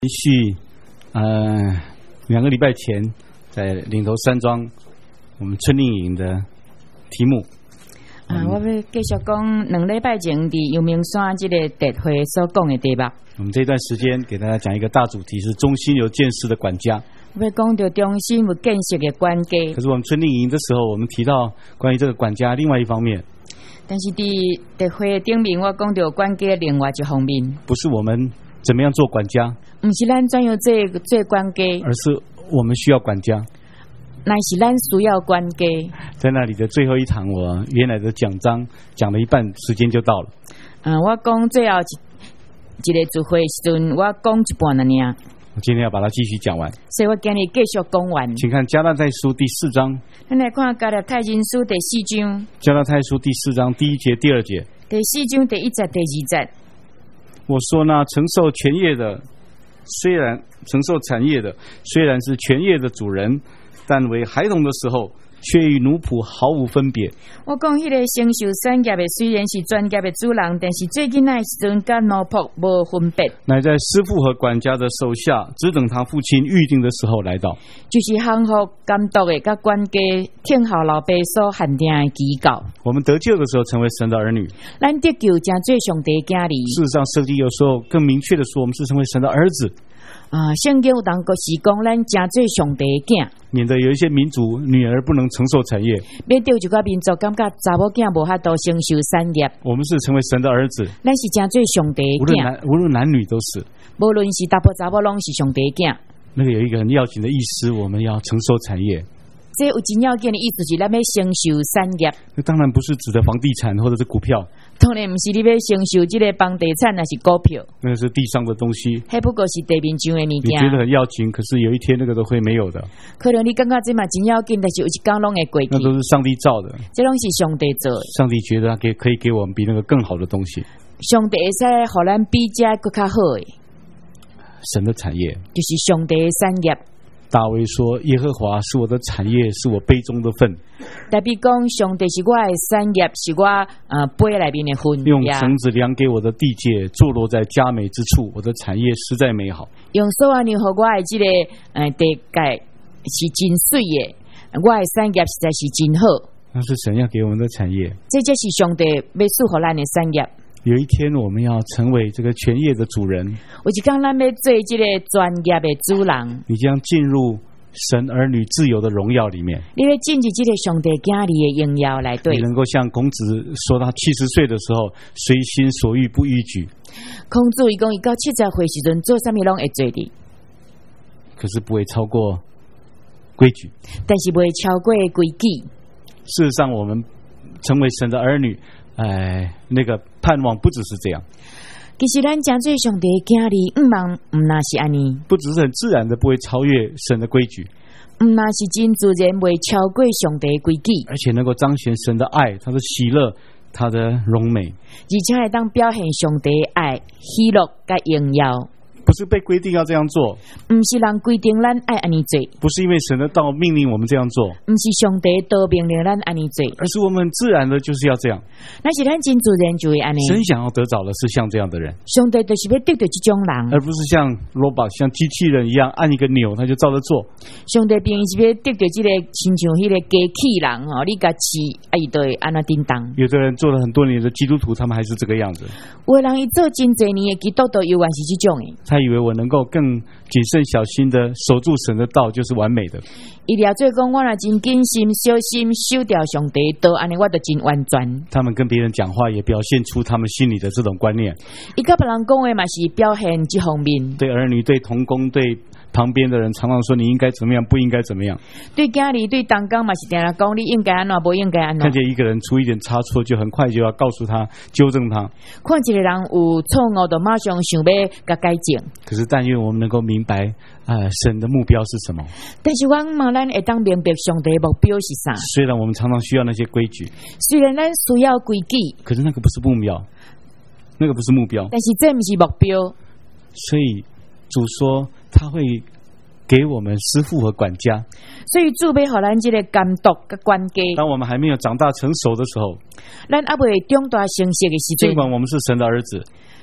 继续，2个礼拜前在岭头山庄我们春令营的题目。 我要继续讲2礼拜前伫阳明山这个特会所讲的题目。 我们这段时间给大家讲一个大主题，是中心有见识的管家。 我要讲到中心有见识的管家。 可是我们春令营的时候，我们提到关于这个管家另外一方面。 但是伫特会顶面，我讲到管家另外一方面， 不是我们怎么样做管家， 不是咱怎样做管家， 而是我们需要管家。 乃是咱需要管家。 在那里的最后一堂，我原来的讲章讲了一半，时间就到了。 我讲最后一个聚会时阵，我讲一半了呢。 我今天要把它继续讲完， 所以我今日继续讲完。 请看加拉太书第4章。 咱来看加拉太人书第4章。 加拉太书第4章第1节、第2节。 第4章第1节、第2节。 我说呢，承受权业的，虽然承受产业的，虽然是权业的主人，但为孩童的时候，却与奴仆毫无分别。 我讲迄个承受产业的，虽然是专业的主人，但是最近那时阵跟奴仆无分别。乃在师父和管家的手下，只等他父亲预定的时候来到。 就是康复监督的，甲管家听候老爸所限定的机构。 我们得救的时候，成为神的儿女。 咱得救，真做上帝的儿女。 事实上，圣经有时候更明确的说，我们是成为神的儿子。 圣经有当个是讲，咱真做上帝的囝，免得有一些民族女儿不能承受产业， 免得一个民族感觉查某囝无法度承受产业。 我们是成为神的儿子， 咱是真做上帝的囝， 无论男女都是， 无论是大婆查某拢是上帝的囝。 那个有一个很要紧的意思，我们要承受产业。 这有真要紧的意思是，咱要承受产业。 那当然不是指的房地产或者是股票， 当然不是你要承受这个房地产，那是股票， 那个是地上的东西。 还不过是地面上的物件。 你觉得很要紧，可是有一天那个都会没有的。 可能你感觉这嘛真要紧，但是有一天拢会过去。 那都是上帝造的， 这拢是上帝做的。 上帝觉得可以给我们比那个更好的东西。 上帝会使互咱比这更较好的。 神的产业就是上帝的产业。 大卫说：“耶和华是我的产业，是我杯中的份。” 代表讲，上帝是我的产业，是我杯里面的份。 用绳子量给我的地界，坐落在佳美之处，我的产业实在美好。 用手啊，量和我的这个地界是真水的，我的产业实在是真好。 那是神要给我们的产业， 这就是上帝要赐予咱的产业。 有一天我们要成为这个权业的主人， 有一天咱要做这个专业的主人， 你将进入神儿女自由的荣耀里面。你要进入这个上帝家里的荣耀来对。 你能够像孔子说，他70岁的时候，随心所欲不逾矩。 孔子伊讲，伊到70岁时阵做什么拢会做的， 可是不会超过规矩， 但是不会超过规矩。 事实上，我们成为神的儿女。那个盼望不只是这样。 其实咱真做上帝的囝儿，望那是安尼， 不只是很自然的不会超越神的规矩， 那是真自然不会超过上帝的规矩， 而且能够彰显神的爱、他的喜乐、他的荣美， 而且还当表现上帝的爱、喜乐甲荣耀。 不是被规定要这样做， 不是人规定咱爱安尼做， 不是因为神的道命令我们这样做， 不是上帝道命令咱安尼做， 而是我们自然的就是要这样。 那是咱真自然就会安尼。 神想要得着的是像这样的人， 上帝就是要得到这种人， 而不是像 robot 像机器人一样按一个钮他就照着做。 上帝并是要得到这个亲像迄个机器人你甲饲伊就会安那叮当。 有的人做了很多年的基督徒，他们还是这个样子。 有的人伊做真侪年的基督徒，永远是这种的。 他以为我能够更谨慎小心的守住神的道就是完美的。 伊了做讲，我若真谨慎小心守掉上帝道，安尼我就真完全。 他们跟别人讲话也表现出他们心里的这种观念。 伊甲别人讲话嘛是表现这方面。 对儿女、对同工、对旁边的人，常常说你应该怎么样，不应该怎么样。 对家里、对同工嘛是定定讲你应该安怎，不应该安怎。 看见一个人出一点差错，就很快就要告诉他、纠正他。 看一个人有错误，就马上想要甲改正。 可是但愿我们能够明白神的目标是什么。 但是我望咱会当明白上帝的目标是啥。 虽然我们常常需要那些规矩， 虽然咱需要规矩， 可是那个不是目标，那个不是目标。 但是这不是目标。 所以主说他会给我们师父和管家， 所以主要给咱这个监督跟管家。 当我们还没有长大成熟的时候， 咱还未长大成熟的时阵， 尽管我们是神的儿子，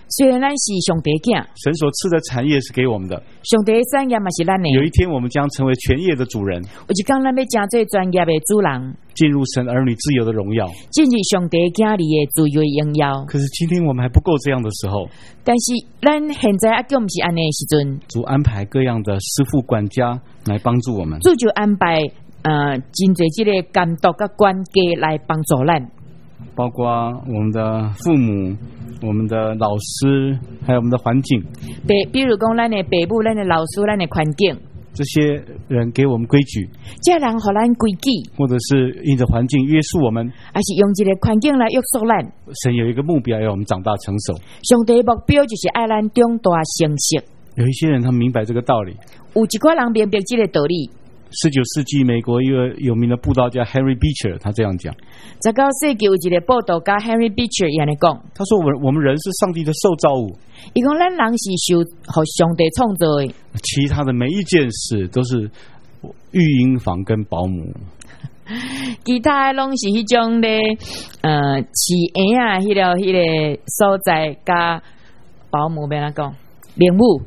虽然咱是上帝囝， 神所赐的产业是给我们的。 上帝的产业嘛是咱的。 有一天我们将成为全业的主人， 有一天咱要成做专业的主人， 进入神儿女自由的荣耀， 进入上帝囝里的自由荣耀。 可是今天我们还不够这样的时候， 但是咱现在还叫不是安尼的时阵， 主安排各样的师傅管家来帮助我们。 主就安排真侪这个监督甲管家来帮助咱， 包括我们的父母、我们的老师，还有我们的环境。 比如讲，咱的父母、咱的老师、咱的环境， 这些人给我们规矩， 这人互咱规矩， 或者是因着环境约束我们， 还是用一个环境来约束咱。 神有一个目标，要我们长大成熟。 上帝的目标就是爱咱长大成熟。 有一些人他明白这个道理， 有一寡人明白这个道理。 19世纪美国一个有名的布道家 Henry Beecher 他这样讲 19世纪有一个报道家 Henry Beecher 也来讲， 他说我们人是上帝的受造物， 伊讲咱人是受上帝创造的， 其他的每一件事都是育婴房跟保姆， 其他拢是迄种咧饲婴啊，迄个所在加保姆要哪讲灵母。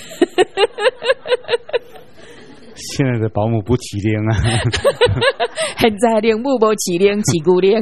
现在的保姆不起灵啊， 现在灵母无起灵，起骨灵。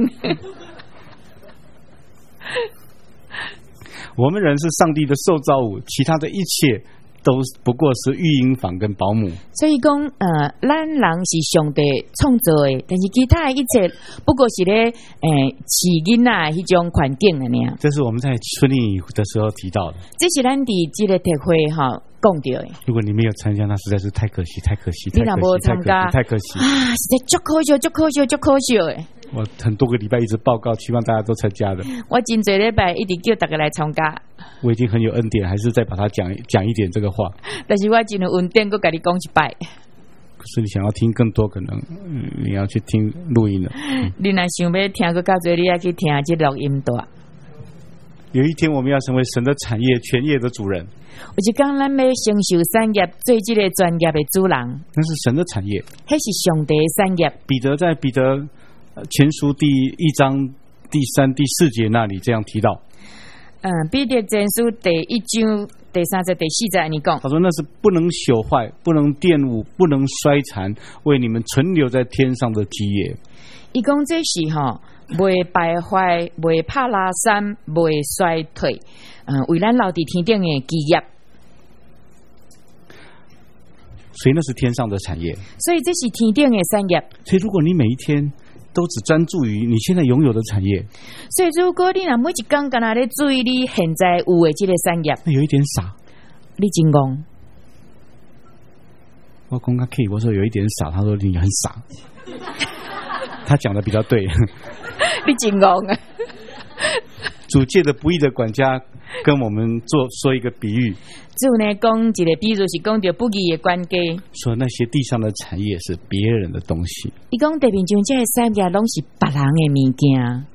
我们人是上帝的受造物，其他的一切都不过是育婴房跟保姆。 所以讲，咱人是上帝创造的，但是其他的一切不过是咧饲囡仔迄种环境的尔。 这是我们在春令的时候提到的。 这是咱伫这个特会哈讲到的。 如果你没有参加，那实在是太可惜，太可惜， 你若无参加， 太可惜啊！实在足可惜，足可惜，足可惜的。 我很多个礼拜一直报告，希望大家都参加的。 我真侪礼拜一直叫大家来参加。 我已经很有恩典，还是再把它讲一点这个话。 但是我真有恩典，我跟你讲一摆。 可是你想要听更多，可能你要去听录音了。 你若想要听个较侪，你要去听这录音带。 有一天我们要成为神的产业全业的主人。 有一天咱要承受产业，做这个专业的主人。 那是神的产业， 那是上帝的产业。 彼得在彼得前书第1章第3、第4节那里这样提到。 彼得前书第1章第3节、第4节你讲， 他说那是不能朽坏、不能玷污、不能衰残，为你们存留在天上的基业。 伊讲这是吼。袂败坏，袂拍拉散，袂衰退，为咱留伫天顶的基业。 所以那是天上的产业， 所以这是天顶的产业。 所以如果你每一天都只专注于你现在拥有的产业， 所以如果你若每一天干那咧注意你现在有的这个产业， 那有一点傻。 你真戆。 我讲他可以，我说有一点傻，他说你很傻。他讲的比较对。 你真戆啊！ 主借的不义的管家跟我们说一个比喻。 主呢讲一个比喻，是讲到不义的管家， 说那些地上的产业是别人的东西。 伊讲地面上这些产业拢是别人的物件。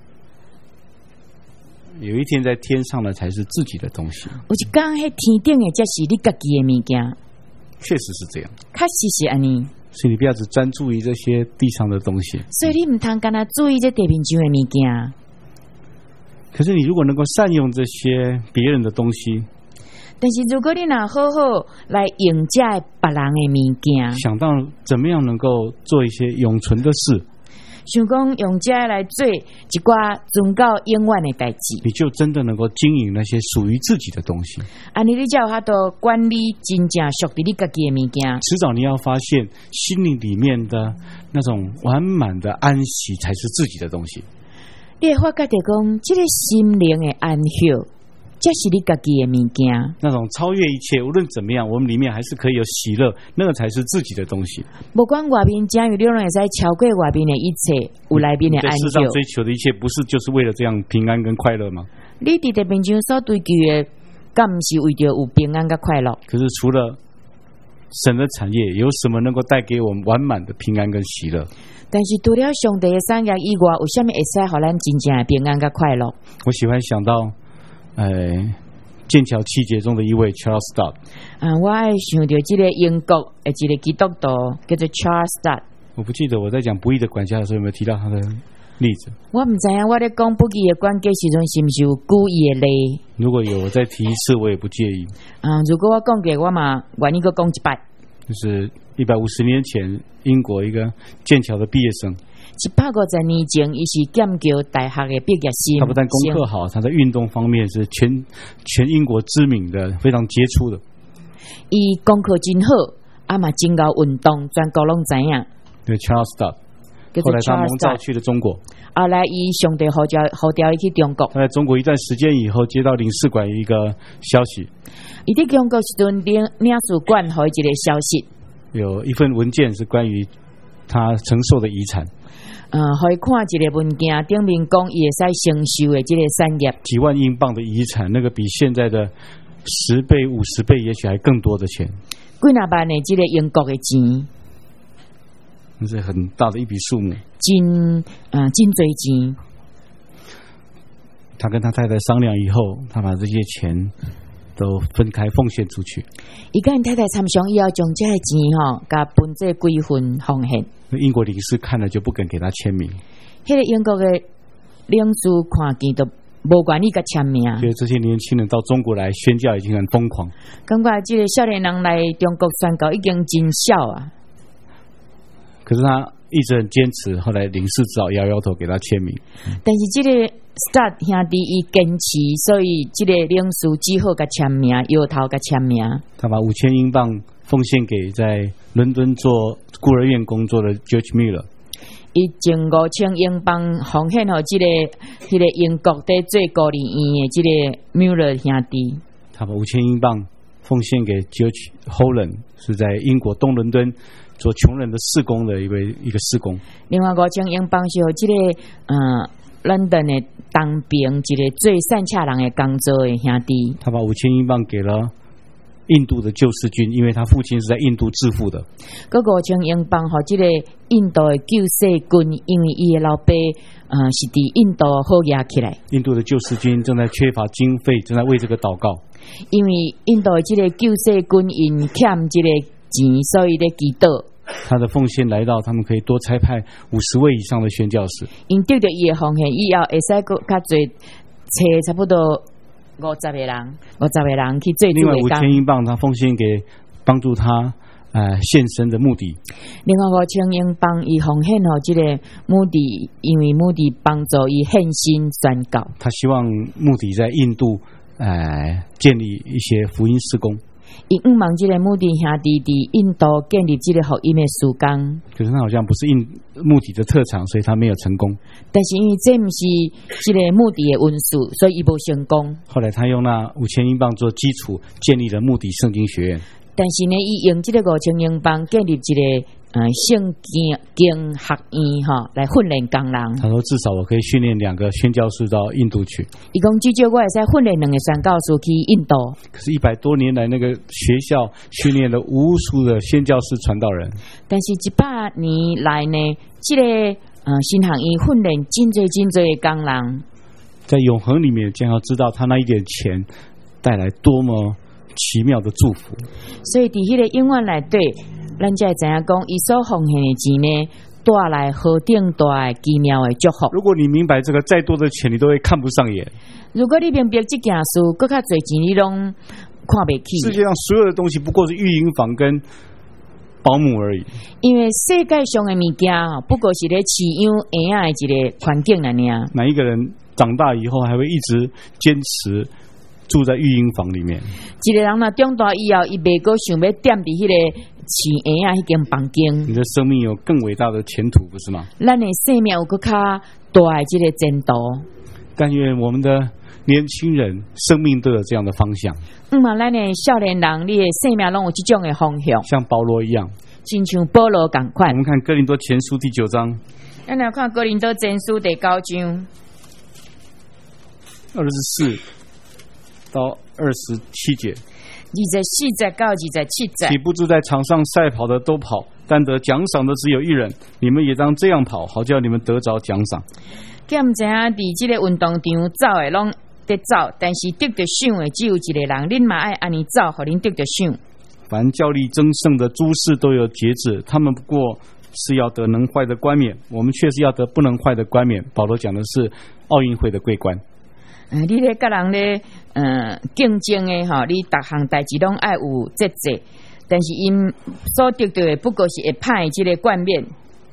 有一天在天上的才是自己的东西。 有一天喺天顶的才是你家己的物件。 确实是这样， 确实是安尼。 所以你不要只专注于这些地上的东西。 所以你唔通干那注意这地面上的物件。 可是你如果能够善用这些别人的东西， 但是如果你若好好来用这别人的物件， 想到怎么样能够做一些永存的事， 想讲用这来做一寡存到永远的代志， 你就真的能够经营那些属于自己的东西。 安尼你才有法度管理真正属于你家己的物件。 迟早你要发现，心灵里面的那种完满的安息才是自己的东西。 你会发觉到讲，这个心灵的安息，这是你家己的物件。 那种超越一切，无论怎么样，我们里面还是可以有喜乐，那个才是自己的东西。 不管外面怎样，你拢会使超过外面的一切，有内面的安息。 在世上追求的一切，不是就是为了这样平安跟快乐吗？ 你伫地面上所追求的，敢不是为着有平安跟快乐？ 可是除了神的产业，有什么能够带给我们完满的平安跟喜乐？ 但是除了上帝的产业以外，有啥物会使互咱真正的平安跟快乐？ 我喜欢想到，剑桥7杰中的一位 Charles Stott。 我爱想到这个英国的一个基督徒叫做 Charles Stott。 我不记得我在讲不义的管家的时候有没有提到他的。 例子。 我唔知影我咧讲不义的关键时阵是毋是有故意的例？ 如果有，我再提一次，我也不介意。 如果我讲过，我嘛愿意个讲一摆。 就是150年前，英国一个剑桥的毕业生 ，150年前，伊是剑桥大学的毕业生。 他不但功课好，他在运动方面是全英国知名的，非常杰出的。 伊功课真好，嘛真够运动，全国拢知影。 对 ，Charles Studd。后来他蒙召去了中国。 后来伊上帝呼召伊去中国。 他在中国一段时间以后，接到领事馆一个消息。 伊在中国时阵，领事馆给一个消息， 有一份文件是关于他承受的遗产。 可以看一个文件，顶面讲伊会使承受的这个产业， 几万英镑的遗产，那个比现在的10倍、50倍，也许还更多的钱。 几若万的这个英国的钱， 那是很大的一笔数目。 真多钱。 他跟他太太商量以后，他把这些钱都分开奉献出去。 伊跟太太参详以后，将这些钱甲分这几份奉献。 英国领事看了就不肯给他签名。 迄个英国的领事看见都无愿意甲签名。 觉得这些年轻人到中国来宣教已经很疯狂。 感觉这个少年人来中国宣教已经真少啊。 可是他一直很坚持，后来领事只好摇摇头给他签名。 但是这个 Studd 兄弟伊坚持，所以这个领事只好甲签名，摇头甲签名。 他把5000英镑奉献给在伦敦做孤儿院工作的 George Miller。 伊将5000英镑奉献给这个英国在做孤儿院的这个 Miller 兄弟。 他把5000英镑奉献给 George Holland， 是在英国东伦敦做穷人的事工的一个事工。 另外5000英镑是有这个London 的当兵一个最善恰人的工作的兄弟。 他把5000英镑给了印度的救世军，因为他父亲是在印度致富的。 嗰5000英镑给这个印度的救世军，因为伊的老爸是伫印度好压起来。 印度的救世军正在缺乏经费，正在为这个祷告。 因为印度的这个救世军因欠这个钱，所以在祈祷。 他的奉献来到，他们可以多差派50位以上的宣教士。 因得到伊的奉献以后，会使个较侪找差不多50个人去做。 另外5000英镑，他奉献给帮助他献身的目的。 另外5000英镑，伊奉献给这个目的，因为目的帮助伊献身宣教。 他希望目的在印度建立一些福音事工。 伊希望这个目的兄弟伫印度建立这个福音的事工。 可是他好像不是目的的特长，所以他没有成功。 但是因为这不是这个目的的因素，所以伊无成功。 后来他用那5000英镑做基础，建立了目的圣经学院。 但是呢，伊用这个5000英镑建立一个圣经学院来训练工人。 他说至少我可以训练2个宣教士到印度去。 伊讲至少我会使训练2个宣教士去印度。 可是100多年来，那个学校训练了无数的宣教士传道人。 但是100年来呢，这个新学院训练真多的工人。 在永恒里面，将要知道他那一点钱带来多么奇妙的祝福。 所以伫迄个永远内底，咱才会知影讲，伊所奉献的钱呢，带来何等大的奇妙的祝福。 如果你明白这个，再多的钱你都会看不上眼。 如果你明白这件事，更较多钱你拢看不起。 世界上所有的东西不过是育婴房跟保姆而已。 因为世界上的物件不过是咧饲养婴仔的一个环境而已。 哪一个人长大以后还会一直坚持住在育婴房里面？ 一个人若长大以后，伊袂阁想要踮伫迄个饲婴仔迄间房间。 你的生命有更伟大的前途，不是吗？ 咱的生命有更较大的这个前途。 但愿我们的年轻人生命都有这样的方向。 嘛，咱的少年人，你的生命拢有这种的方向， 像保罗一样， 亲像保罗同款。 我们看哥林多前书第9章， 咱来看哥林多前书第9章 24到27节。 24节到27节。 岂不知在场上赛跑的都跑，但得奖赏的只有一人？你们也当这样跑，好叫你们得着奖赏。 敢毋知影伫这个运动场走的拢得走，但是得着赏的只有一个人，恁嘛爱安尼走，互恁得着赏。 凡较力争胜的诸事都有节制，他们不过是要得能坏的冠冕，我们却是要得不能坏的冠冕。保罗讲的是奥运会的桂冠。 你咧甲人咧竞争的吼，你逐项代志拢爱有节制，但是因所得到的不过是会歹即个冠冕，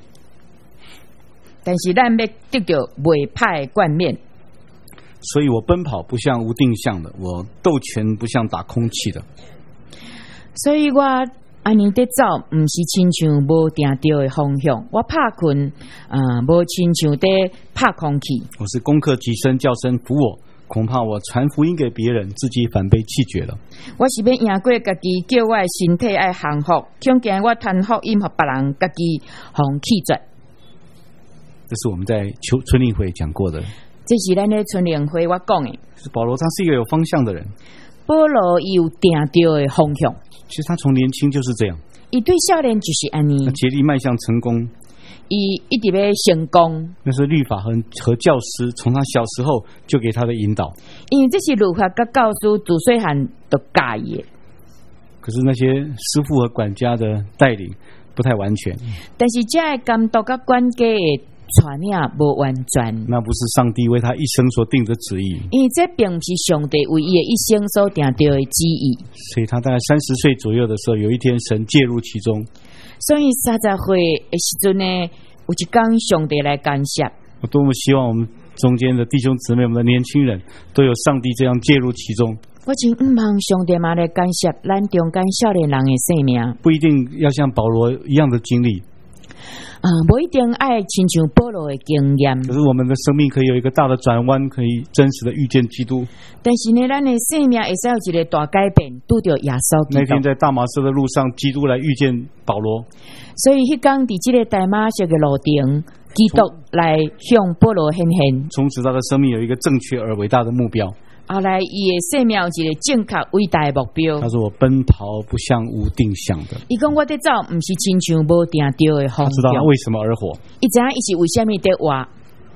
但是咱要得到袂歹的冠冕。 所以我奔跑不像无定向的，我斗拳不像打空气的。 所以我安尼在走，毋是亲像无定着的方向。我拍困无亲像在拍空气。 我是攻克己身，叫神服我。恐怕我传福音给别人，自己反被弃绝了。 我是要赢过家己，叫我的身体爱幸福，恐惊我传福音给别人，家己互弃绝。 这是我们在春令会讲过的。 这是咱在春令会我讲的。 是保罗，他是一个有方向的人。 保罗有定着的方向。 其实他从年轻就是这样。 伊对少年就是安尼。 他竭力迈向成功。 伊一直要成功， 那是律法和教师从他小时候就给他的引导。 因为这是律法跟教师自细汉都教伊的。 可是那些师傅和管家的带领不太完全。 但是这监督跟管家的传领无完全。 那不是上帝为他一生所定的旨意。 因为这并不是上帝为伊的一生所定着的旨意。 所以他大概30岁左右的时候，有一天神介入其中。 所以30岁的时阵呢，有一天上帝来干涉。 我多么希望我们中间的弟兄姊妹，我们的年轻人都有上帝这样介入其中。 我真毋望上帝嘛来干涉咱中间少年人的生命。 不一定要像保罗一样的经历。 不一定爱亲像保罗的经验。 可是我们的生命可以有一个大的转弯，可以真实的遇见基督。 但是呢，咱的生命会使有一个大改变，拄着耶稣基督。 那天在大马色的路上，基督来遇见保罗。 所以迄天伫这个大马色的路顶，基督来向保罗显现。 从此他的生命有一个正确而伟大的目标。 后来伊的生命有一个正确伟大的目标。 他说：“我奔跑不像无定向的。” 伊讲我在走，不是亲像无定着的方向。 他知道他为什么而活。 伊知影伊是为什么在活。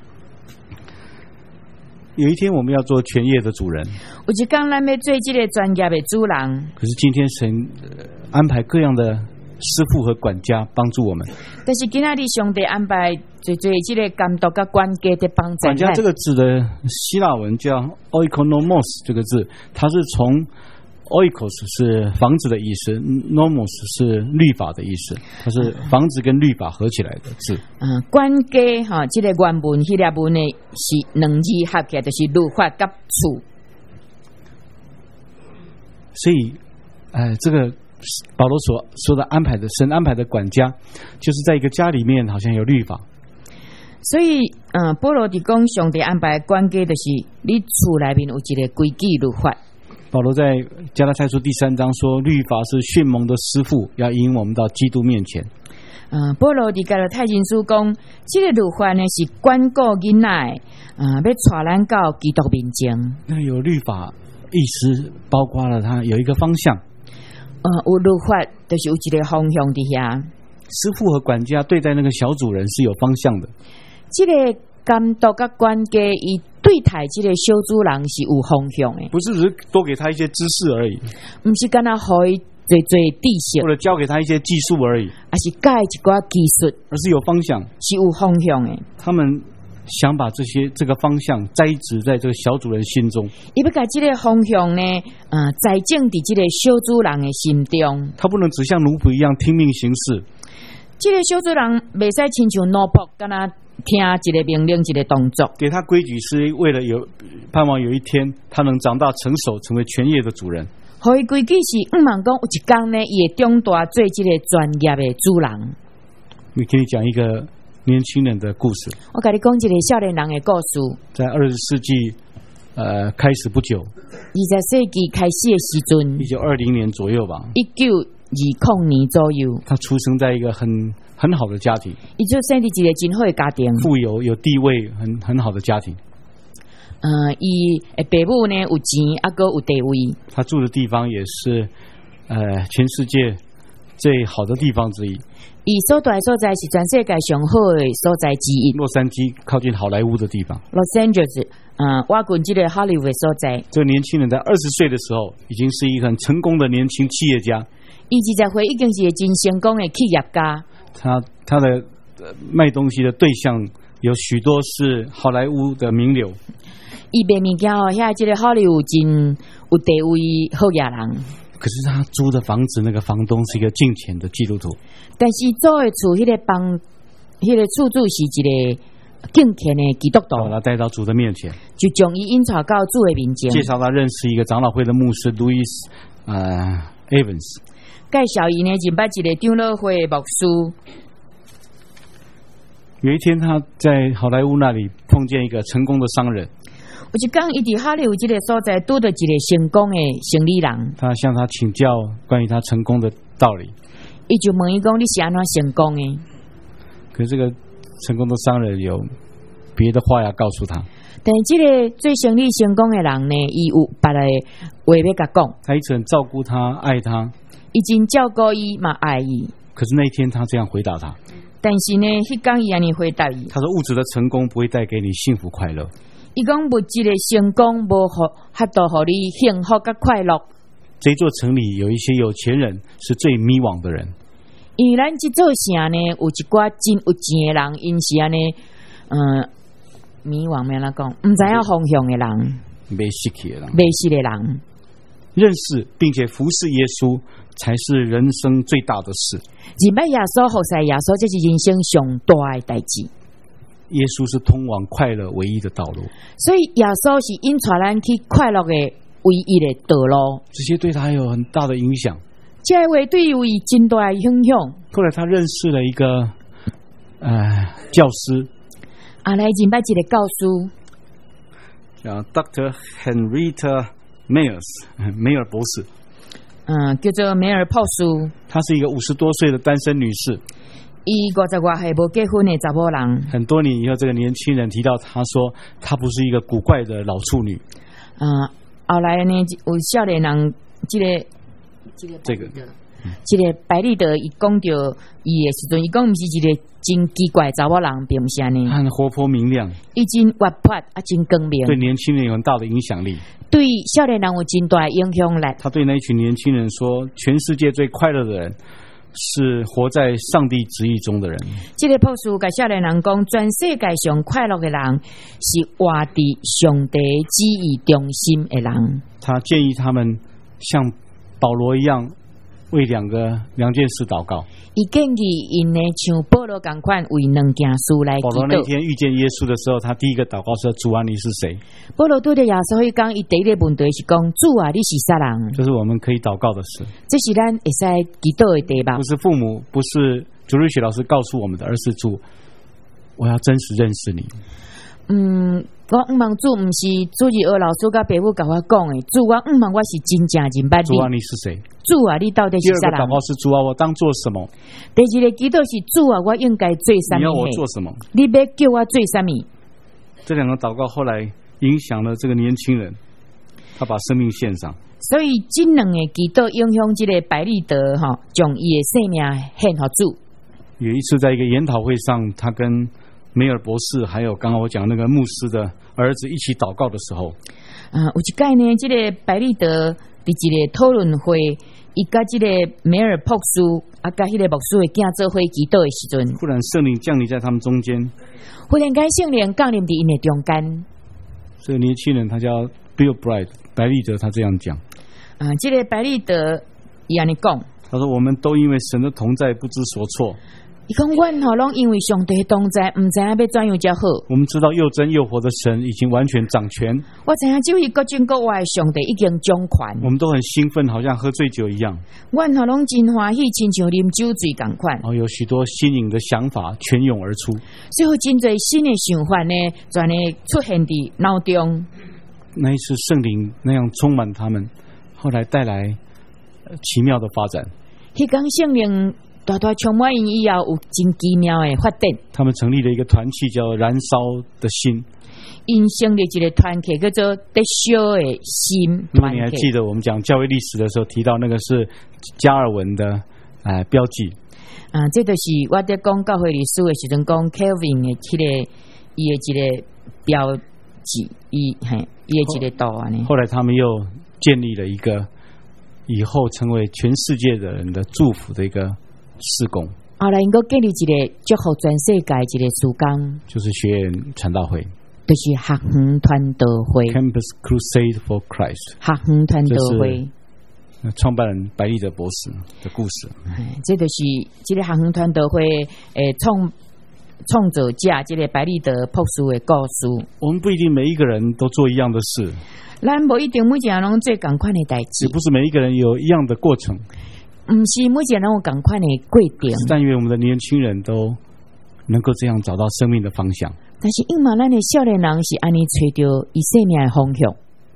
有一天我们要做全业的主人。 有一天咱要做这个专业的主人。 可是今天神安排各样的师傅和管家帮助我们。 但是今仔日上帝安排做这个监督跟管家的帮助。 管家这个字的希腊文叫 oikonomos 这个字，它是从 oikos 是房子的意思 ，nomos 是律法的意思，它是房子跟律法合起来的字。 管家哈，这个原文希腊文呢是两字合起来，就是律法跟处。 所以，这个保罗所说的安排的神安排的管家，就是在一个家里面好像有律法。 所以，保罗伫讲上帝安排管家，就是你厝内面有一个规矩律法。 保罗在加拉太书第3章说，律法是训蒙的师傅，要引我们到基督面前。 保罗伫加拉太前书讲，这个律法呢是管教囡仔，要带咱到基督面前。 那有律法意思包括了它有一个方向。 有律法就是有一个方向伫遐。 师傅和管家对待那个小主人是有方向的。 这个监督跟管家，伊对待这个小主人是有方向的， 不是只是多给他一些知识而已， 不是干那互伊做知识， 或者教给他一些技术而已， 而是教一寡技术， 而是有方向， 是有方向的。 他们想把这个方向栽植在这个小主人心中。 伊要把这个方向呢，栽种在这个小主人的心中。 他不能只像奴仆一样听命行事。 这个小主人袂使亲像奴仆，干那听一个命令一个动作。 给他规矩是为了盼望有一天他能长大成熟，成为全业的主人。 互伊规矩是毋茫讲有一天呢，伊会长大做这个专业的主人。 你可以讲一个年轻人的故事。 我跟你讲一个少年人的故事。 在20世纪开始不久 ，20世纪开始的时阵 ，1920年左右吧 ，1920年左右， 他出生在一个很好的家庭， 伊就生伫一个真好的家庭， 富有有地位很好的家庭。 伊爸母呢有钱，还阁有地位。 他住的地方也是全世界最好的地方之一。 伊所在的所在是全世界上好的所在之一。 洛杉矶靠近好莱坞的地方。 Los Angeles，我近这个 Hollywood 所在。 这个年轻人在20岁的时候，已经是一个很成功的年轻企业家。 伊20岁已经是一个真成功的企业家。 他的卖东西的对象有许多是好莱坞的名流。 伊卖物件哦，遐即个好莱坞真有地位好野人。 可是他租的房子，那个房东是一个敬虔的基督徒。 但是租的厝，迄个厝主是一个敬虔的基督徒。 把他带到主的面前， 就将伊引带到主的面前， 介绍他认识一个长老会的牧师 Louis Evans。 介绍伊呢，认捌一个长老会的牧师。 有一天，他在好莱坞那里碰见一个成功的商人。 有一天，伊伫好莱坞这个所在拄到一个成功的生意人。 他向他请教关于他成功的道理。 伊就问伊讲：“你是安怎成功的？” 可是这个成功的商人有别的话要告诉他。 但是这个最生意成功的人呢，伊有别的话要甲讲。 他一直很照顾他，爱他。 已经照顾伊嘛，爱伊。 可是那一天，他这样回答他。 但是呢，迄天伊安尼回答伊。 他说：“物质的成功不会带给你幸福快乐。” 伊讲物质的成功无法度互你幸福甲快乐。 这座城里有一些有钱人是最迷惘的人。 因为咱这座城呢，有一寡真有钱的人，因是安尼，迷惘咩啦讲，唔知影方向的人， 没失去的人， 没失的人。 认识并且服侍耶稣才是人生最大的事。 认捌耶稣，服侍耶稣，这是人生上大的代志。 耶稣是通往快乐唯一的道路， 所以耶稣是引带咱去快乐的唯一的道路。 这些对他有很大的影响。 这话对于伊真大的影响。 后来他认识了一个教师， 来认捌一个教师， 叫 Dr. Henrietta Mayers 梅尔博士。 叫做梅尔博士。 她是一个50多岁的单身女士。 伊50多岁无结婚的查某人。很多年以后，这个年轻人提到她说，她不是一个古怪的老处女。 后来呢，有少年人这个百利德，伊讲到伊的时阵，伊讲毋是一个真奇怪的查某人，并不是安尼。 她很活泼明亮， 伊真活泼真光明， 对年轻人有很大的影响力， 对少年人有真大的影响力。 他对那一群年轻人说：“全世界最快乐的人是活在上帝旨意中的人。” 这个博士甲少年人讲，全世界上快乐的人是活伫上帝旨意中心的人。 他建议他们像保罗一样为两件事祷告。 伊建议因呢像保罗同款为两件事来祈祷。 保罗那天遇见耶稣的时候，他第一个祷告是：“主啊，你是谁？” 保罗对着耶稣迄讲，伊第一个问题是讲：“主啊，你是啥人？” 这是我们可以祷告的事。 这是咱会使祈祷的地方。 不是父母，不是主日学老师告诉我们的，而是主，我要真实认识你。我毋望主，毋是主日学老师甲爸母甲我讲的。主，我毋望我是真正认捌你。主啊，你是谁？主啊，你到底是啥人？第二个祷告是：主啊，我当做什么？第二个祈祷是：主啊，我应该做什么？你要我做什么？你要叫我做什么？这两个祷告后来影响了这个年轻人，他把生命献上。所以这两个祈祷影响这个百利德将伊的生命献给主。有一次在一个研讨会上，他跟梅尔博士还有刚刚我讲那个牧师的儿子一起祷告的时候，有一届呢，这个百利德伫一个讨论会，伊甲这个梅尔博士甲迄个牧师的囝做伙祈祷的时阵，忽然圣灵降临在他们中间，忽然间圣灵降临伫因的中间。这个年轻人他叫 Bill Bright， 百利德他这样讲，这个百利德伊安尼讲，他说我们都因为神的同在不知所措。伊讲阮拢因为上帝同在，唔知影要怎样才好。我们知道又真又活的神已经完全掌权。我知影只有一个真国外的上帝已经掌权。我们都很兴奋，好像喝醉酒一样。阮拢真欢喜，亲像啉酒醉同款。有许多新颖的想法泉涌而出。所以真侪新的想法呢，全呢出现伫脑中。那一次圣灵那样充满他们，后来带来奇妙的发展。迄天圣灵大大充满因以后，有真奇妙的发展。他们成立了一个团契，叫燃烧的心。因成立一个团体，叫做得烧的心团体。你还记得我们讲教会历史的时候提到那个是加尔文的标记？这就是我在讲教会历史的时阵讲 Calvin 的迄个伊的一个标记，伊的一个道啊呢。后来他们又建立了一个以后成为全世界的人的祝福的一个事工。 后来因个建立一个祝福全世界一个事工， 就是学院传道会， 就是学园传道会 Campus Crusade for Christ， 学园传道会。 创办人白立德博士的故事， 这就是这个学园传道会创作者这个白立德博士的故事。 我们不一定每一个人都做一样的事， 咱无一定每一个人拢做同款的代志， 也不是每一个人有一样的过程， 不是每一个人有同款的过程。 但愿我们的年轻人都能够这样找到生命的方向。 但是因为咱的少年人是安尼找到伊生命的方向。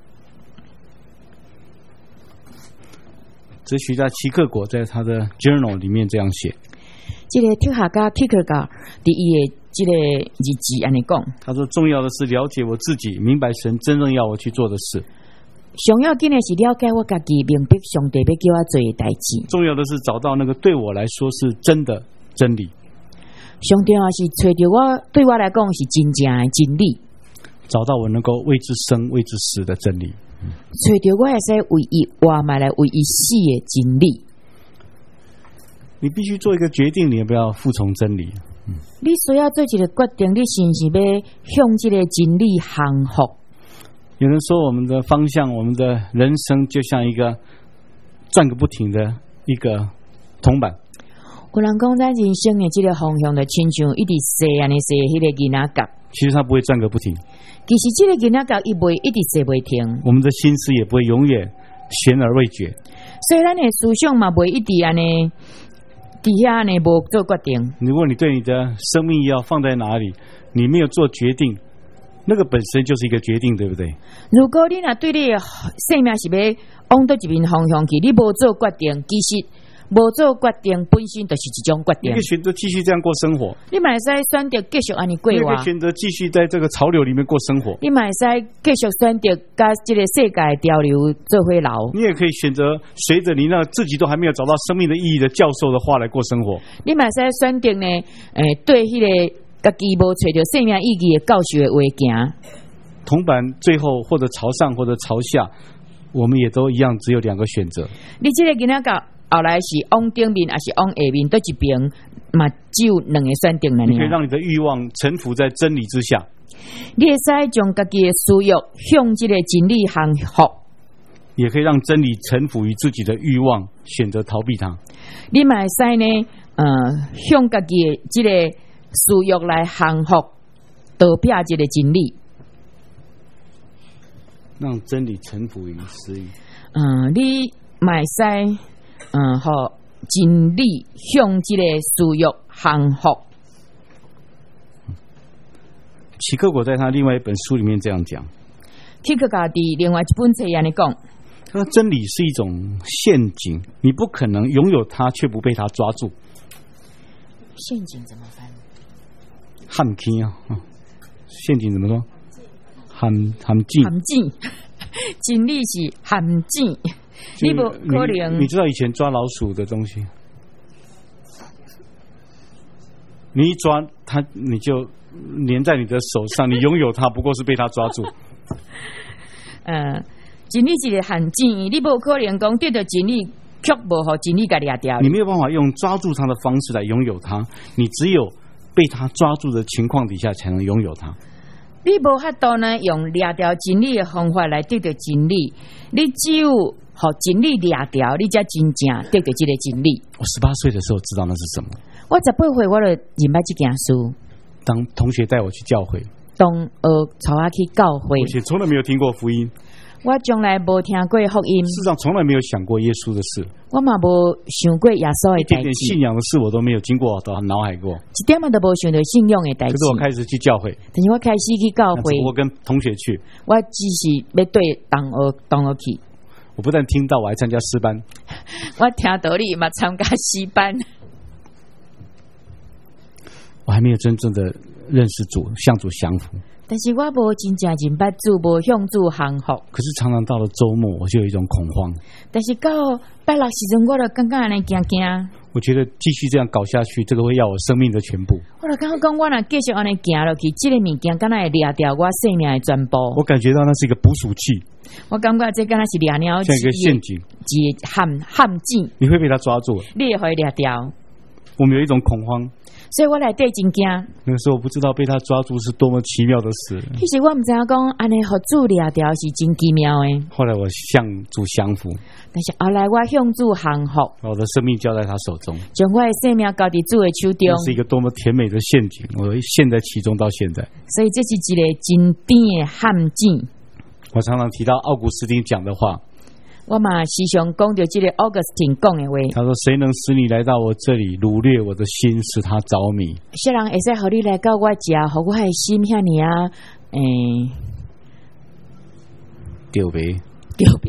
哲学家齐克果在他的 journal 里面这样写， 这个哲学家齐克果伫伊的这个日记安尼讲， 他说重要的是了解我自己，明白神真正要我去做的事。 上要紧的是了解我家己，明白上帝要叫我做的代志。 重要的是找到那个对我来说是真的真理。 上帝是找到我，对我来讲是真正的真理， 找到我能够为之生为之死的真理。 找到我会使为伊活埋来为伊死的真理。 你必须做一个决定，你要不要服从真理？ 你需要做一个决定，你是不是要向这个真理降服？ 有人说我们的方向，我们的人生就像一个转个不停的一个铜板。 有人讲咱人生的这个方向，就亲像一直射安尼射迄个囡仔角。 其实它不会转个不停。 其实这个囡仔角伊袂一直射袂停。 我们的心思也不会永远悬而未决。 所以咱的思想嘛，袂一直安尼底下安尼无做决定。 如果你对你的生命要放在哪里，你没有做决定，那个本身就是一个决定，对不对？ 如果你若对你的生命是要往倒一边方向去，你无做决定，其实无做决定本身就是一种决定。 你可以选择继续这样过生活， 你嘛会使选择继续安尼过活。 你可以选择继续在这个潮流里面过生活。 你嘛会使继续选择甲这个世界潮流做伙流。 你也可以选择随着你那自己都还没有找到生命的意义的教授的话来过生活。 你嘛会使选择呢，对迄个家己无找到生命意义的教授的话行。 铜板最后或者朝上或者朝下，我们也都一样，只有两个选择。 你这个囡仔角后来是往顶面还是往下面，对一边嘛只有两个选择。 你可以让你的欲望臣服在真理之下， 你会使将家己的私欲向这个真理降服， 也可以让真理臣服于自己的欲望，选择逃避它。 你嘛会使呢，向家己的这个私欲来降服，逃避这个真理， 让真理臣服于私欲。 你嘛会使。好，真理向这个私欲降服。 齐克果在他另外一本书里面这样讲， 齐克果伫另外一本册安尼讲， 他说真理是一种陷阱，你不可能拥有它却不被它抓住。 陷阱怎么翻？ 陷阱啊，陷阱怎么说？陷阱。 陷阱，真理是陷阱。你不可能， 你知道以前抓老鼠的东西，你一抓它，你就粘在你的手上，你拥有它，不过是被它抓住。 真理是个陷阱，你不可能讲得到真理，却无互真理给抓掉。 你没有办法用抓住它的方式来拥有它，你只有被它抓住的情况底下才能拥有它。 你无法度呢，用抓掉真理的方法来得到真理，你只有互真理抓掉，你才真正得到这个真理。 我18岁的时候知道那是什么。 我18岁我就认捌这件事。 当同学带我去教会， 带我去教会， 我从来没有听过福音， 我从来无听过福音， 事实上从来没有想过耶稣的事， 我嘛无想过耶稣的代志， 一点点信仰的事我都没有经过我的脑海过， 一点嘛都无想到信仰的代志。 可是我开始去教会， 但是我开始去教会， 我跟同学去， 我只是要对同学去。 我不但听到，我还参加诗班。 我听道理嘛，参加诗班。 我还没有真正的认识主，向主降服。 但是我无真正认捌主，无向主降服。 可是常常到了周末，我就有一种恐慌。 但是到拜六时阵，我就感觉安尼惊惊。 我觉得继续这样搞下去，这个会要我生命的全部。 我就感觉讲，我若继续安尼行落去，这个物件敢若会掠掉我生命的全部。 我感觉到那是一个捕鼠器。 我感觉这敢若是掠鸟， 像一个陷阱， 一陷阱， 你会被它抓住， 你也会掠掉。 我们有一种恐慌。 所以我内底真惊。 那个时候我不知道被他抓住是多么奇妙的事。 其实我唔知影讲安尼互主掠掉是真奇妙的。 后来我向主降服， 但是后来我向主降服， 把我的生命交在他手中， 将我的生命交伫主的手中。 这是一个多么甜美的陷阱，我陷在其中到现在。 所以这是一个真甜的陷阱。 我常常提到奥古斯丁讲的话。 我嘛时常讲到这个 Augustine 讲的话， 他说：“谁能使你来到我这里，掳掠我的心，使他着迷？ 谁人会使互你来到我家，互我的心遐尼啊？ 丢呗， 丢呗，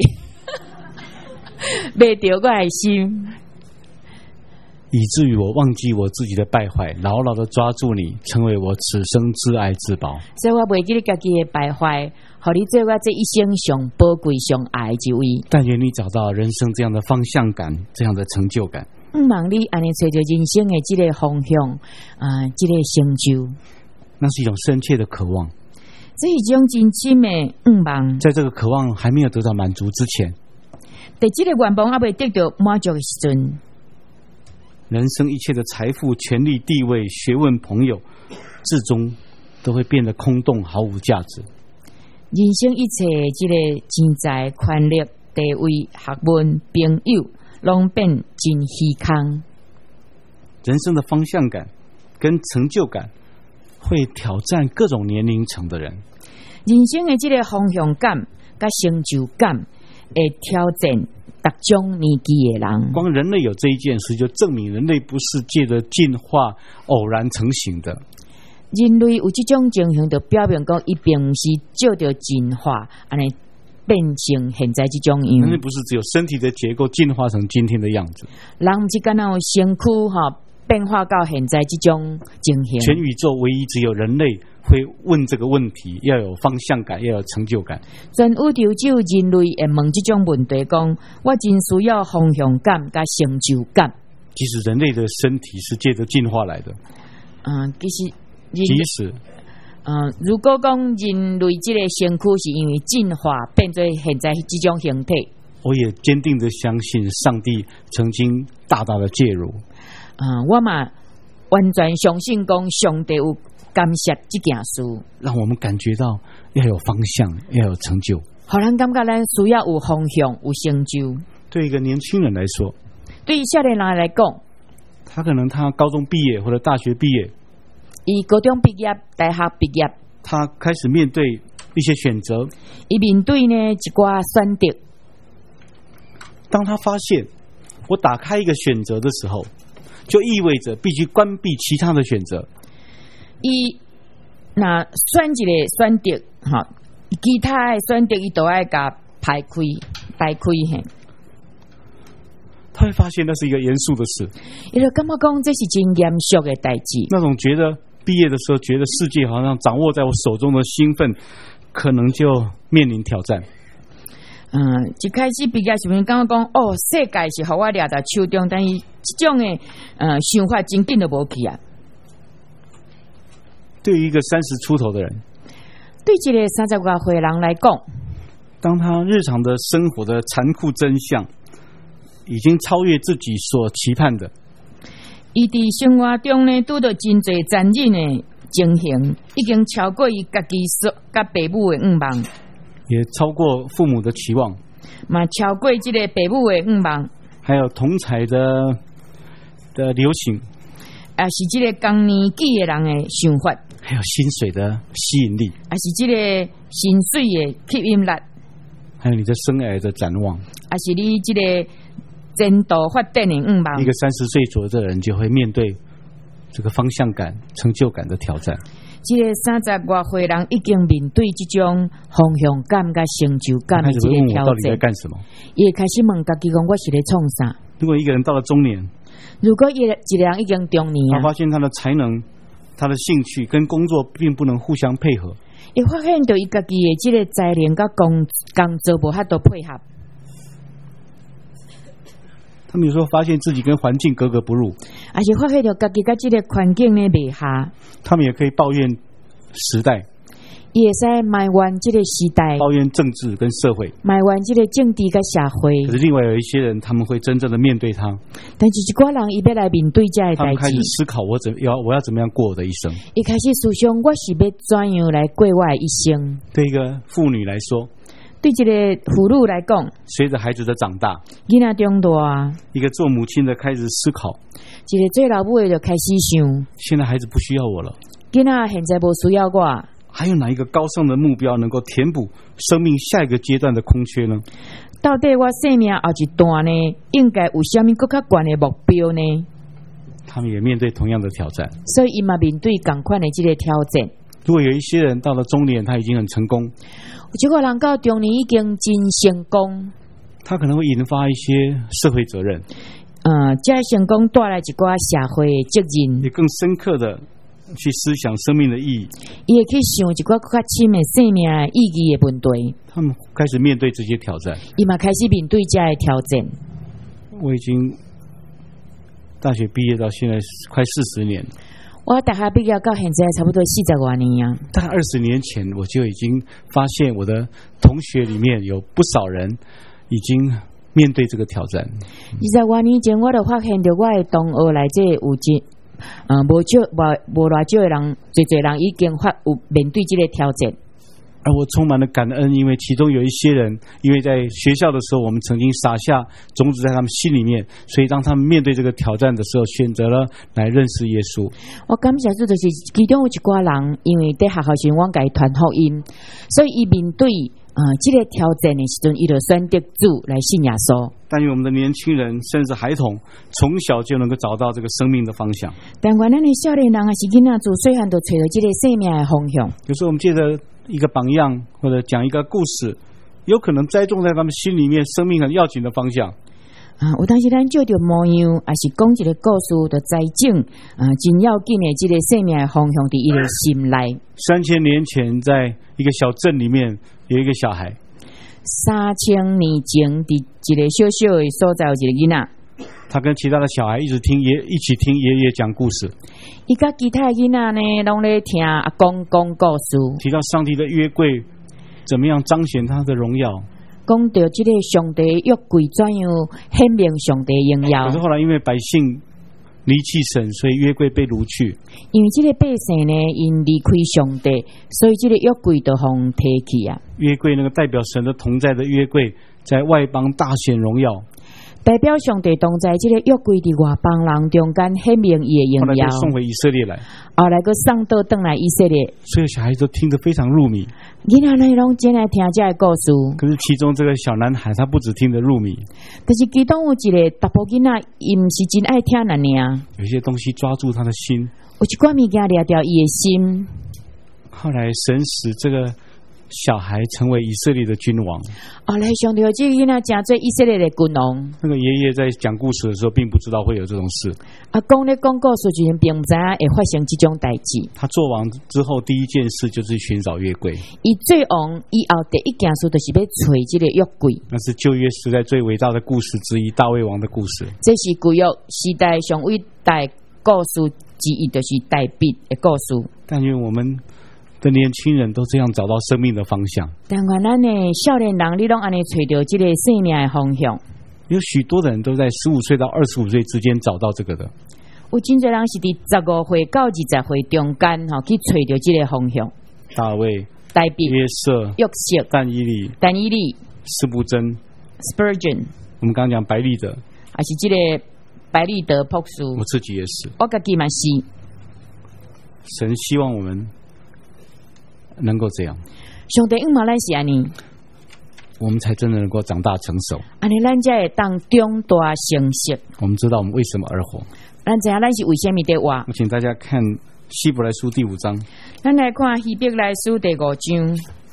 袂丢我的心， 以至于我忘记我自己的败坏，牢牢的抓住你，成为我此生至爱至宝。 所以我袂记得家己的败坏。”互你做我这一生上宝贵、上爱的一位。 但愿你找到人生这样的方向感，这样的成就感。 望你安尼找着人生的这个方向，这个成就， 那是一种深切的渴望。 这是一种真心的望。 在这个渴望还没有得到满足之前， 在这个愿望还未得到满足的时阵， 人生一切的财富、权力、地位、学问、朋友，至终都会变得空洞，毫无价值。 人生一切这个钱财、权力、地位、学问、朋友，拢变真虚空。 人生的方向感跟成就感会挑战各种年龄层的人。 人生的这个方向感跟成就感会挑战各种年纪的人。 光人类有这一件事，就证明人类不是借着进化偶然成型的。 人类有这种情形，就表明讲，伊并不是照着进化安尼变成现在这种样。 人类不是只有身体的结构进化成今天的样子， 人不是干那有身躯变化到现在这种情形。 全宇宙唯一只有人类会问这个问题，要有方向感，要有成就感。 全宇宙只有人类会问这种问题，讲我真需要方向感跟成就感。 其实人类的身体是借着进化来的。 即使如果讲人类这个身躯是因为进化变做现在这种形体， 我也坚定的相信上帝曾经大大的介入。 我嘛完全相信讲上帝有干涉这件事， 让我们感觉到要有方向，要有成就， 让人感觉咱需要有方向、有成就。 对一个年轻人来说， 对于少年人来讲， 他可能他高中毕业或者大学毕业， 伊高中毕业、大学毕业， 他开始面对一些选择， 伊面对呢一寡选择。 当他发现我打开一个选择的时候，就意味着必须关闭其他的选择。 伊那选一个选择，其他的选择伊都要甲排开嘿。 他会发现那是一个严肃的事， 伊就感觉讲这是真严肃的代志。 那种觉得毕业的时候觉得世界好像掌握在我手中的兴奋，可能就面临挑战。 一开始毕业时阵感觉讲世界是互我抓在手中，但是这种的想法真紧就无去啊。 对于一个30出头的人， 对这个30多岁的人来讲， 当他日常的生活的残酷真相已经超越自己所期盼的， 伊伫生活中呢拄到真侪残忍的情形，已经超过伊家己甲爸母的愿望， 也超过父母的期望， 嘛超过这个爸母的愿望， 还有同侪的流行， 是这个同年纪的人的想法， 还有薪水的吸引力， 是这个薪水的吸引力， 还有你的生涯的展望， 是你这个前途发展的愿望。 一个30岁左右的人就会面对这个方向感、成就感的挑战。 这个30多岁人已经面对这种方向感跟成就感的这个挑战。 到底在干什么？ 也开始问家己讲，我是在创啥？ 如果一个人到了中年， 如果一个人已经中年他发现他的才能、他的兴趣跟工作并不能互相配合， 也发现到伊家己的这个才能跟工作无法度配合。 他们有时候发现自己跟环境格格不入， 而且发现到家己跟这个环境呢未合， 他们也可以抱怨时代， 伊会使埋怨这个时代， 抱怨政治跟社会， 埋怨这个政治跟社会。 可是另外有一些人，他们会真正的面对它， 但是一寡人伊要来面对这个代志他们开始，思考我要怎么样过我的一生。 伊开始思想我是要怎样来过我的一生。 对一个妇女来说， 对一个妇女来讲， 随着孩子的长大， 囡仔长大， 一个做母亲的开始思考， 一个做老母的就开始想， 现在孩子不需要我了， 囡仔现在无需要我。 还有哪一个高尚的目标能够填补生命下一个阶段的空缺呢？ 到底我生命后一段呢，应该有什么更较悬的目标呢？ 他们也面对同样的挑战， 所以伊嘛面对同款的这个挑战。 如果有一些人到了中年，他已经很成功， 有一个人到中年已经真成功， 他可能会引发一些社会责任， 这成功带来一寡社会责任， 也更深刻的去思想生命的意义。 伊会去想一寡更较深的生命的意义的问题。 他们开始面对这些挑战。 伊嘛开始面对这个挑战。 我已经大学毕业到现在快40年， 我大学毕业到现在差不多40多年啊。 大概20年前，我就已经发现我的同学里面有不少人已经面对这个挑战。 20多年前，我就发现到我的同学内这有无偌少的人，侪人已经有面对这个挑战。 而我充满了感恩，因为其中有一些人，因为在学校的时候，我们曾经撒下种子在他们心里面，所以当他们面对这个挑战的时候，选择了来认识耶稣。 我感谢主，就是其中有一寡人，因为在学校时我甲伊传福音，所以伊面对这个挑战的时阵，伊就选择主来信耶稣。 但愿我们的年轻人甚至孩童从小就能够找到这个生命的方向。 但愿咱的少年人还是囡仔自细汉就找到这个生命的方向。 有时候我们借着一个榜样或者讲一个故事，有可能栽种在他们心里面生命很要紧的方向。 有当时咱照着模样，还是讲一个故事的栽种真要紧的这个生命的方向伫伊的心内。 3000年前，在一个小镇里面有一个小孩。 3000年前，伫一个小小的所在有一个囡仔， 他跟其他的小孩一起听爷爷讲故事。 伊甲其他的囡仔呢，拢咧听阿公讲故事， 提到上帝的约柜怎么样彰显他的荣耀， 讲到这个上帝约柜怎样显明上帝荣耀。 可是后来因为百姓离弃神，所以约柜被掳去。 因为这个百姓呢，因离开上帝，所以这个约柜就互提去啊。 约柜那个代表神的同在的约柜，在外邦大显荣耀。 代表上帝同在这个约柜伫外邦人中间显明伊的荣耀。 后来被送回以色列来， 后来个送到转来以色列， 所有小孩都听得非常入迷。 囡仔呢拢真爱听这个故事。 可是其中这个小男孩，他不只听得入迷， 但是其中有一个大部囡仔，伊毋是真爱听那尔， 有些东西抓住他的心。 有一寡物件掠掉伊的心。 后来神使这个小孩成为以色列的君王。 后来上帝这个囡仔成做以色列的君王。 那个爷爷在讲故事的时候，并不知道会有这种事。 阿公咧讲故事之前，并唔知会发生这种代志。 他做王之后，第一件事就是寻找约柜。 伊做王以后第一件事就是要找这个约柜。 那是旧约时代最伟大的故事之一，大卫王的故事。 这是旧约时代上伟大故事之一，就是大卫的故事。 但愿我们的年轻人都这样找到生命的方向。 但愿咱的少年人，你拢安尼找到这个生命的方向。 有许多的人都在15岁到25岁之间找到这个的。 有真侪人是伫15岁到20岁中间去找到这个方向。 大卫、 大卫、 约瑟、 约瑟、 但以理、司布真、 Spurgeon， 我们刚刚讲白利德， 还是这个白利德博士。 我自己也是， 我自己嘛是。 神希望我们能够这样， 上帝因嘛咱是安尼， 我们才真的能够长大成熟。 安尼咱才会当长大成熟。 我们知道我们为什么而活。 咱知影咱是为什么在活。 我请大家看希伯来书第5章。 咱来看希伯来书第5章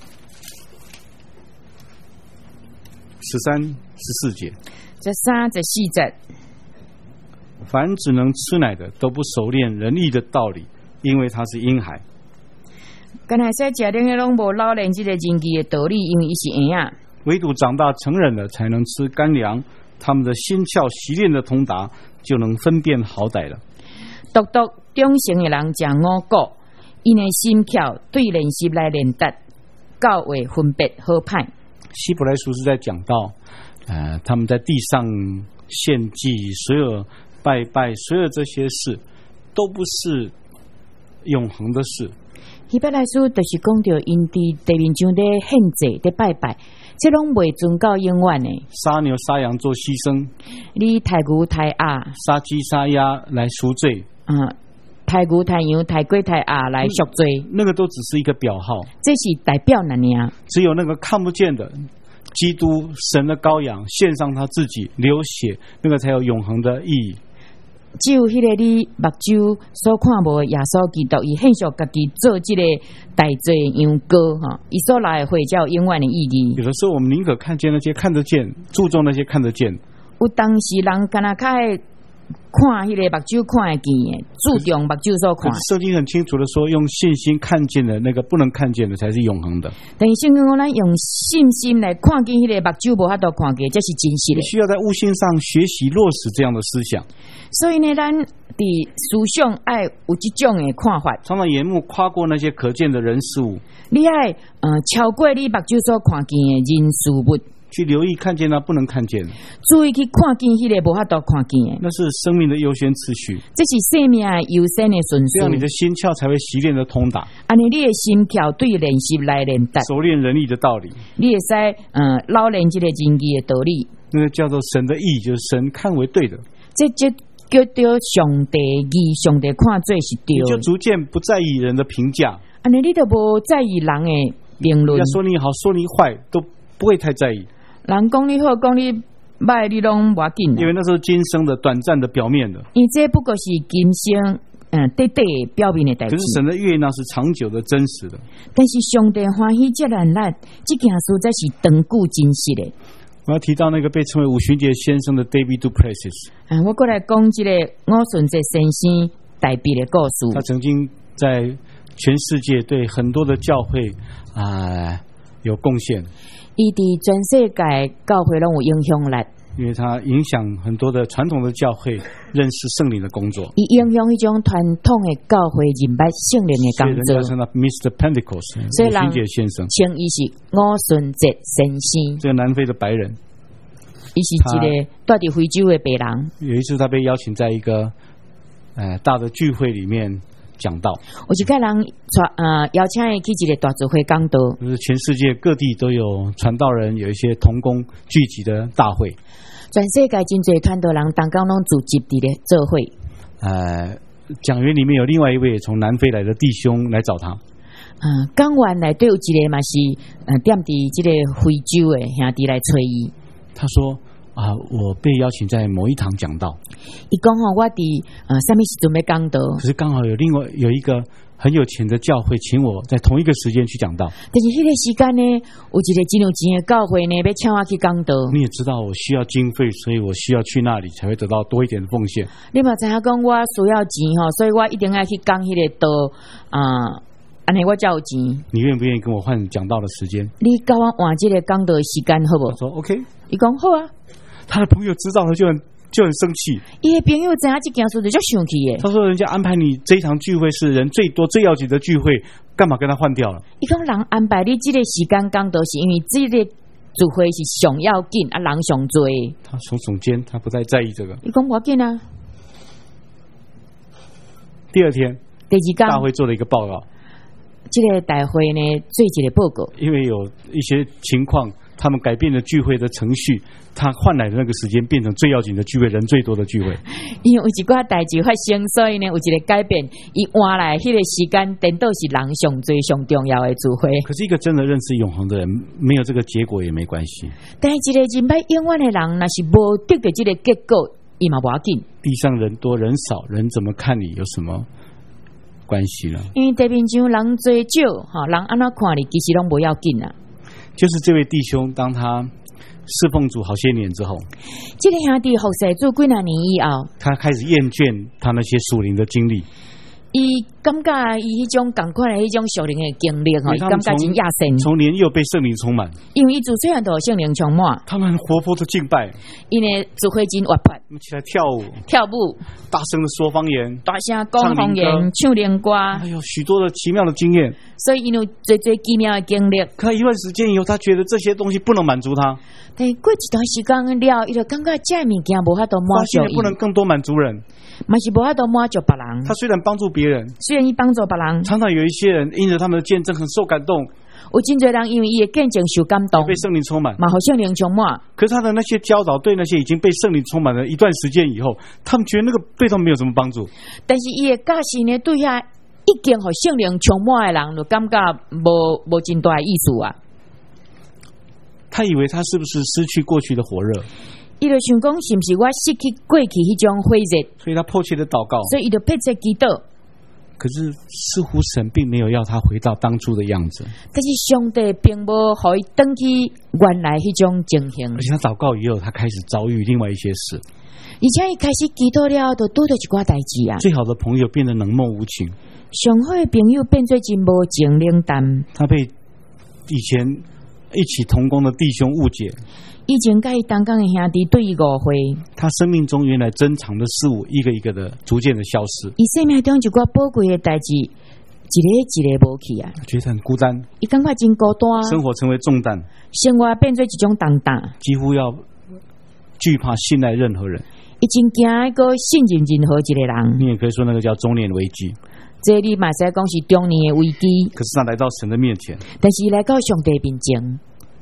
13、14节。 这3、14节。 凡只能吃奶的，都不熟练仁义的道理，因为他是婴孩。 刚才说食冷的拢无老练这个仁义的道理，因为伊是婴仔。 唯独长大成人了，才能吃干粮。他们的心窍习练的通达，就能分辨好歹了。 独长成的人食五谷， 因的心巧对练习来练达，教会分别好歹。 希伯来书是在讲到，他们在地上献祭，所有拜拜，所有这些事都不是永恒的事。 希伯来书就是讲到因伫地面上咧献祭、咧拜拜，这拢未存到永远的。 杀牛杀羊做牺牲， 你抬牛抬鸭， 杀鸡杀鸭来赎罪， 抬牛抬羊抬龟抬鸭来赎罪， 那个都只是一个表号， 这是代表那样。 只有那个看不见的基督神的羔羊献上他自己流血，那个才有永恒的意义。 只有迄个你目睭所看无耶稣基督，伊献上家己做这个代罪羊羔哈，伊所来的会才有永远的意义。 有的时候我们宁可看见那些看得见，注重那些看得见。 有当时人敢若较爱看迄个目睭看会见的，注重目睭所看。 圣经很清楚的说，用信心看见的那个不能看见的才是永恒的。 但是圣经讲咱用信心来看见迄个目睭无法度看见，这是真实的。 需要在悟性上学习落实这样的思想。 所以呢，咱伫思想爱有这种的看法， 常常眼目跨过那些可见的人事物， 你爱超过你目睭所看见的人事物。 去留意看见那不能看见， 注意去看见迄个无法度看见的， 那是生命的优先次序， 这是生命优先的顺序。 这样你的心窍才会习练的通达。 安尼你的心窍对练习来练达， 熟练人力的道理， 你会使老练这个人义的道理。 那个叫做神的义，就是神看为对的。 这叫做上帝义，上帝看做是对的。 你就逐渐不在意人的评价， 安尼你就无在意人的评论。 要说你好，说你坏，都不会太在意。 人讲你好，讲你歹，你拢无要紧。 因为那是今生的短暂的表面的， 因这不过是今生短短表面的代志。 可是神的悦纳是长久的、真实的。 但是上帝欢喜接难咱，这件事才是长久真实的。 我要提到那个被称为五旬节先生的 David Duplessis。 我过来讲这个吴顺节先生代笔的故事。 他曾经在全世界对很多的教会有贡献。 伊伫全世界教会拢有影响力， 因为他影响很多的传统的教会认识圣灵的工作， 伊影响一种传统的教会明白圣灵的工作。 所以人家称他 Mr. Pentecost， 所以人五旬节先生称伊是吴顺节先生。 这个南非的白人， 伊是一个住伫非洲的白人。 有一次他被邀请在一个大的聚会里面讲道， 有一个人邀请伊去一个大聚会讲道， 就是全世界各地都有传道人，有一些同工聚集的大会。 全世界真侪传道人，当工拢组集伫咧做会。 讲员里面有另外一位从南非来的弟兄来找他。 讲员内底有一个嘛是踮伫即个非洲的兄弟来找伊。 他说我被邀请在某一堂讲道。 伊讲我伫什么时阵要讲道？ 可是刚好有另外有一个很有钱的教会请我在同一个时间去讲道。 但是迄个时间呢，有一个真有钱的教会呢，要请我去讲道。 你也知道我需要经费，所以我需要去那里才会得到多一点的奉献。 你嘛知影讲我需要钱所以我一定要去讲迄个道安尼我才有钱。你愿不愿意跟我换讲道的时间？ 你甲我换这个讲道的时间好不好？ 他说 OK。 伊讲好啊。 他的朋友知道了就很生气。 伊的朋友知影这件事就生气耶。 他说人家安排你这一场聚会是人最多最要紧的聚会，干嘛跟他换掉了？ 伊讲人安排你这个时间讲道是因为这个聚会是上要紧人上多。 他耸耸肩，他不太在意这个。 伊讲无要紧啊。 第二天， 第二天大会做了一个报告。 这个大会呢做一个报告， 因为有一些情况他们改变了聚会的程序，他换来的那个时间变成最要紧的聚会，人最多的聚会。 因为有一寡代志发生，所以呢有一个改变，伊换来迄个时间颠倒是人上最上重要的聚会。 可是一个真的认识永恒的人，没有这个结果也没关系。 但是一个明白永远的人，若是无得到这个结果，伊嘛无要紧。 地上人多人少，人怎么看你有什么关系呢？ 因为地面上人多少，人安怎看你，其实拢不要紧啊。 就是这位弟兄，当他侍奉主好些年之后， 这个兄弟服侍主几多年以后， 他开始厌倦他那些属灵的经历。 伊感觉伊迄种同款的迄种属灵的经历吼，伊感觉真亚神。 从年幼被圣灵充满， 因为伊自细汉就圣灵充满， 他们活泼的敬拜， 因为智慧真活泼， 起来跳舞，大声的说方言， 大声讲方言，唱灵歌， 还有许多的奇妙的经验。 所以因有最奇妙的经历。 可一段时间以后，他觉得这些东西不能满足他。 但过一段时间了，伊就感觉这物件无法度满足伊， 不能更多满足人， 嘛是无法度满足别人。 他虽然帮助别人， 虽然伊帮助别人， 常常有一些人因着他们的见证很受感动， 有真多人因为伊的见证受感动， 被圣灵充满， 嘛互圣灵充满。 可是他的那些教导，对那些已经被圣灵充满了一段时间以后，他们觉得那个对他们没有什么帮助。 但是伊的教训呢，对遐已经互圣灵充满的人，就感觉无真大的意思啊。 他以为他是不是失去过去的火热？ 伊就想讲，是不是我失去过去迄种火热？ 所以他迫切的祷告， 所以伊就迫切祈祷。 可是似乎神并没有要他回到当初的样子。 但是上帝并无互伊回去原来迄种情形。 而且他祷告以后，他开始遭遇另外一些事。 而且伊开始祈祷了，就拄到一寡代志啊。 最好的朋友变得冷漠无情， 上好的朋友变做真无情冷淡。他被以前一起同工的弟兄误解， 以前甲伊同工的兄弟对伊误会， 他生命中原来珍藏的事物一个一个的逐渐的消失。 伊生命中一寡宝贵的代志，一个一个无去啊， 觉得很孤单， 伊感觉真孤单， 生活成为重担， 生活变做一种重担， 几乎要惧怕信赖任何人。 伊真惊一个信任任何一个人。 你也可以说那个叫中年危机。 这你嘛使讲是中年的危机。 可是他来到神的面前， 但是来到上帝面前，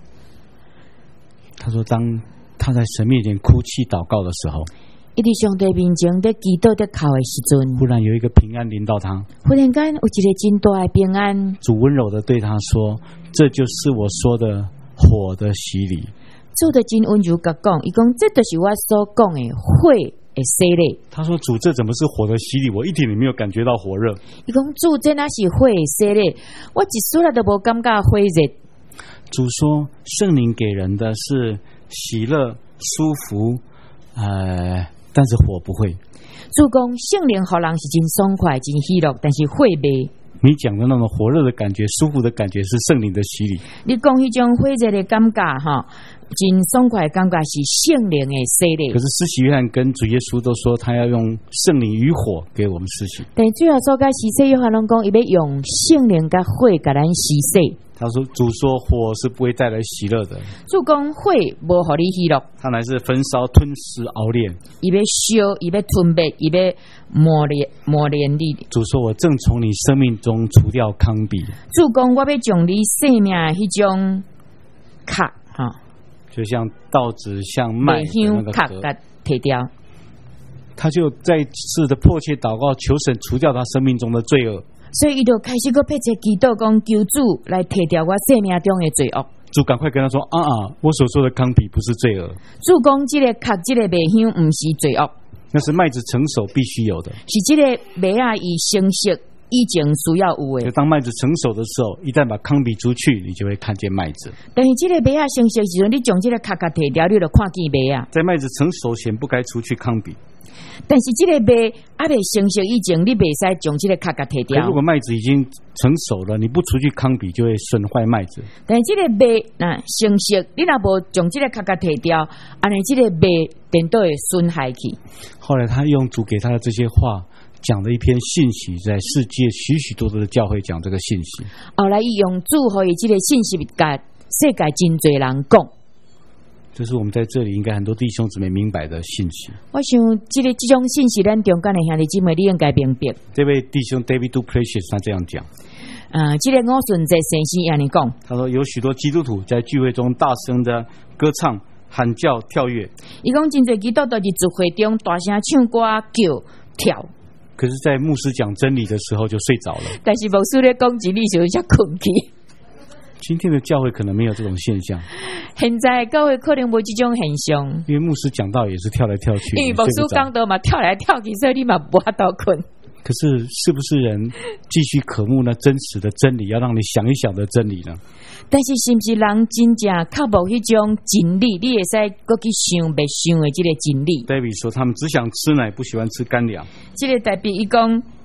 他说，当他在神面前哭泣祷告的时候， 伊伫上帝面前在祈祷在哭的时阵， 忽然有一个平安临到他， 忽然间有一个真大的平安。 主温柔的对他说：“这就是我说的火的洗礼。” 主的真温柔甲讲，伊讲这就是我所讲的火的洗礼。 他说：“主，这怎么是火的洗礼？我一点也没有感觉到火热。” 伊讲主，这哪是火的洗礼？我一丝仔都无感觉火热。 主说：“圣灵给人的是喜乐、舒服，但是火不会。” 主讲圣灵互人是真爽快、真喜乐，但是火袂。 你讲的那种火热的感觉、舒服的感觉是圣灵的洗礼。 你讲迄种火热的感觉哈，真爽快的感觉是圣灵的洗礼。 可是施洗约翰跟主耶稣都说，他要用圣灵与火给我们施洗。 但最后做甲施洗约翰拢讲，伊要用圣灵甲火甲咱施洗。 他说：“主说火是不会带来喜乐的。” 主讲火无互你喜乐， 他乃是焚烧、吞噬、熬炼。 伊要烧，伊要吞灭，伊要磨练你。 主说：“我正从你生命中除掉糠秕。” 主讲我要将你生命迄种壳哈， 就像稻子、像麦的那个壳甲摕掉。 他就再次的迫切祷告，求神除掉他生命中的罪恶。 所以伊就开始个迫切祈祷，讲求主来摕掉我生命中的罪恶。 主赶快跟他说：“我所说的糠秕不是罪恶。” 主讲这个壳，这个麦香不是罪恶， 那是麦子成熟必须有的， 是这个麦啊以成熟以前需要有的。 当麦子成熟的时候，一旦把糠秕除去，你就会看见麦子。 但是这个麦啊成熟时候，你将这个壳摕掉，你就看见麦啊。 在麦子成熟前，不该除去糠秕。 但是这个麦还未成熟以前，你袂使将这个壳摕掉。 如果麦子已经成熟了，你不除去糠秕，就会损坏麦子。 但是这个麦成熟，你若无将这个壳摕掉，安尼这个麦颠倒会损害去。 后来他用主给他的这些话，讲了一篇信息，在世界许许多多的教会讲这个信息。 后来伊用主互伊这个信息，甲世界真侪人讲。 这是我们在这里应该很多弟兄姊妹明白的信息。 我想这种信息，咱中间的兄弟姊妹，你应该明白。 这位弟兄 David Duplessis 他这样讲。 这个我顺在先生安尼讲。他说有许多基督徒在聚会中大声的歌唱、喊叫、跳跃。 伊讲真侪基督徒在聚会中大声唱歌、叫、跳。 可是，在牧师讲真理的时候就睡着了。 但是牧师咧讲真理时候才困去。 今天的教会可能没有这种现象。 现在教会可能无这种现象， 因为牧师讲道也是跳来跳去， 因为牧师讲道嘛跳来跳去，所以你嘛无法度困。 可是，是不是人继续渴慕那真实的真理，要让你想一想的真理呢？ 但是，是不是人真正靠无迄种真理，你会使搁去想袂想的这个真理？ David 说，他们只想吃奶，不喜欢吃干粮。 这个代表伊讲，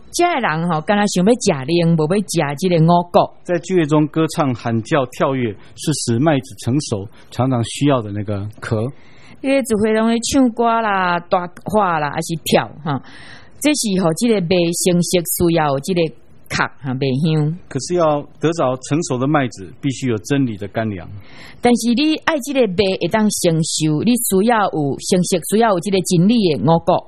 这个人吼，敢若想要食灵，无要食这个五谷。 在聚会中歌唱、喊叫、跳跃，是使麦子成熟常常需要的那个壳。 你咧聚会中咧唱歌啦、大话啦，还是跳哈？这是吼，这个麦成熟需要这个壳哈麦香。 可是要得着成熟的麦子，必须有真理的干粮。 但是你爱这个麦会当成熟，你需要有成熟，需要有这个真理的五谷。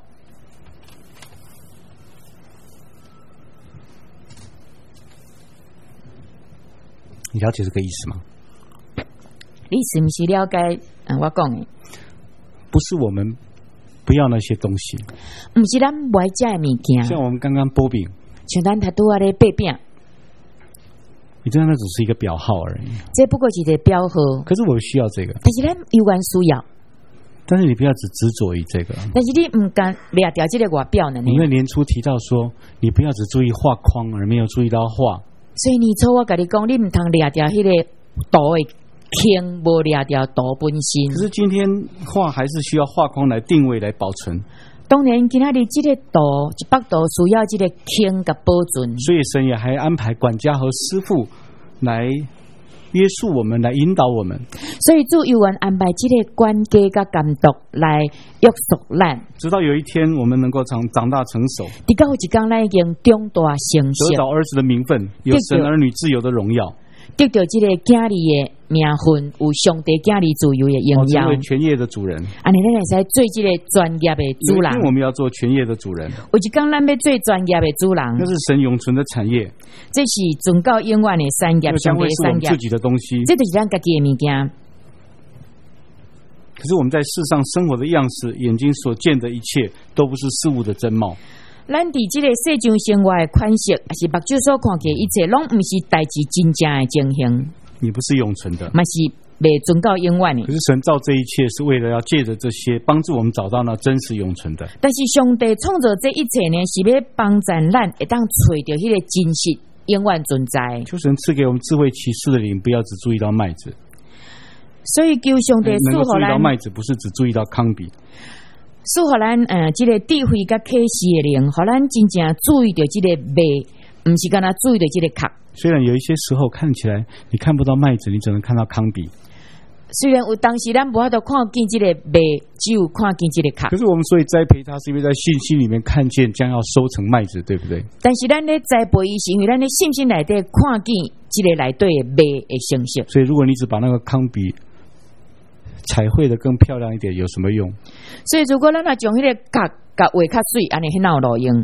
你了解这个意思吗？ 你是不是了解？我讲的不是我们不要那些东西， 不是咱不爱食的物件。 像我们刚刚剥饼， 像咱他拄啊咧掰饼， 你知道那只是一个表号而已。 这不过是一个标号。 可是我需要这个， 但是咱有关需要。 但是你不要只执着于这个。 但是你唔敢掠掉这个外表呢？ 我们年初提到说，你不要只注意画框，而没有注意到画。 所以年初我跟你讲，你唔通掠掉迄个图的坑，无掠掉图本身。 可是今天画还是需要画框来定位、来保存。 当然，今仔日这个图一百图需要这个坑甲保存。 所以神也还安排管家和师傅来约束我们，来引导我们。 所以主有人安排这个管家甲监督来约束咱， 直到有一天我们能够长大成熟， 直到有一天咱已经长大成熟， 得到儿子的名分，有神儿女自由的荣耀， 得到这个囝儿的名分，有上帝囝儿自由的荣耀， 成为全业的主人。 安尼咱会使做这个专业的主人。 因为我们要做全业的主人， 有一天咱要做专业的主人， 那是神永存的产业， 这是存到永远的产业， 将会是我们自己的东西。 这就是咱家己的物件。 可是我们在世上生活的样式，眼睛所见的一切，都不是事物的真貌。 咱伫这个世上生活的款式，还是目睭所看见一切，拢不是代志真正的情形。 你不是永存的， 嘛是未存到永远的。 可是神造这一切，是为了要借着这些帮助我们找到那真实永存的。 但是上帝创造这一切呢，是要帮助咱会当找到迄个真实永远存在。 求神赐给我们智慧启示的灵，不要只注意到麦子。 所以求上帝赐予咱麦子，不是只注意到糠秕。 赐予咱这个智慧甲启示的灵，互咱真正注意到这个麦，不是干那注意到这个壳。 虽然有一些时候看起来你看不到麦子，你只能看到糠秕。 虽然有当时咱无法度看见这个麦，只有看见这个壳。 可是我们所以栽培它，是因为在信心里面看见将要收成麦子，对不对？ 但是咱咧栽培伊，是因为咱咧信心内底看见这个内底的麦的成熟。 所以如果你只把那个糠秕彩绘的更漂亮一点，有什么用？ 所以如果咱若将迄个壳甲画较水，安尼很有路用。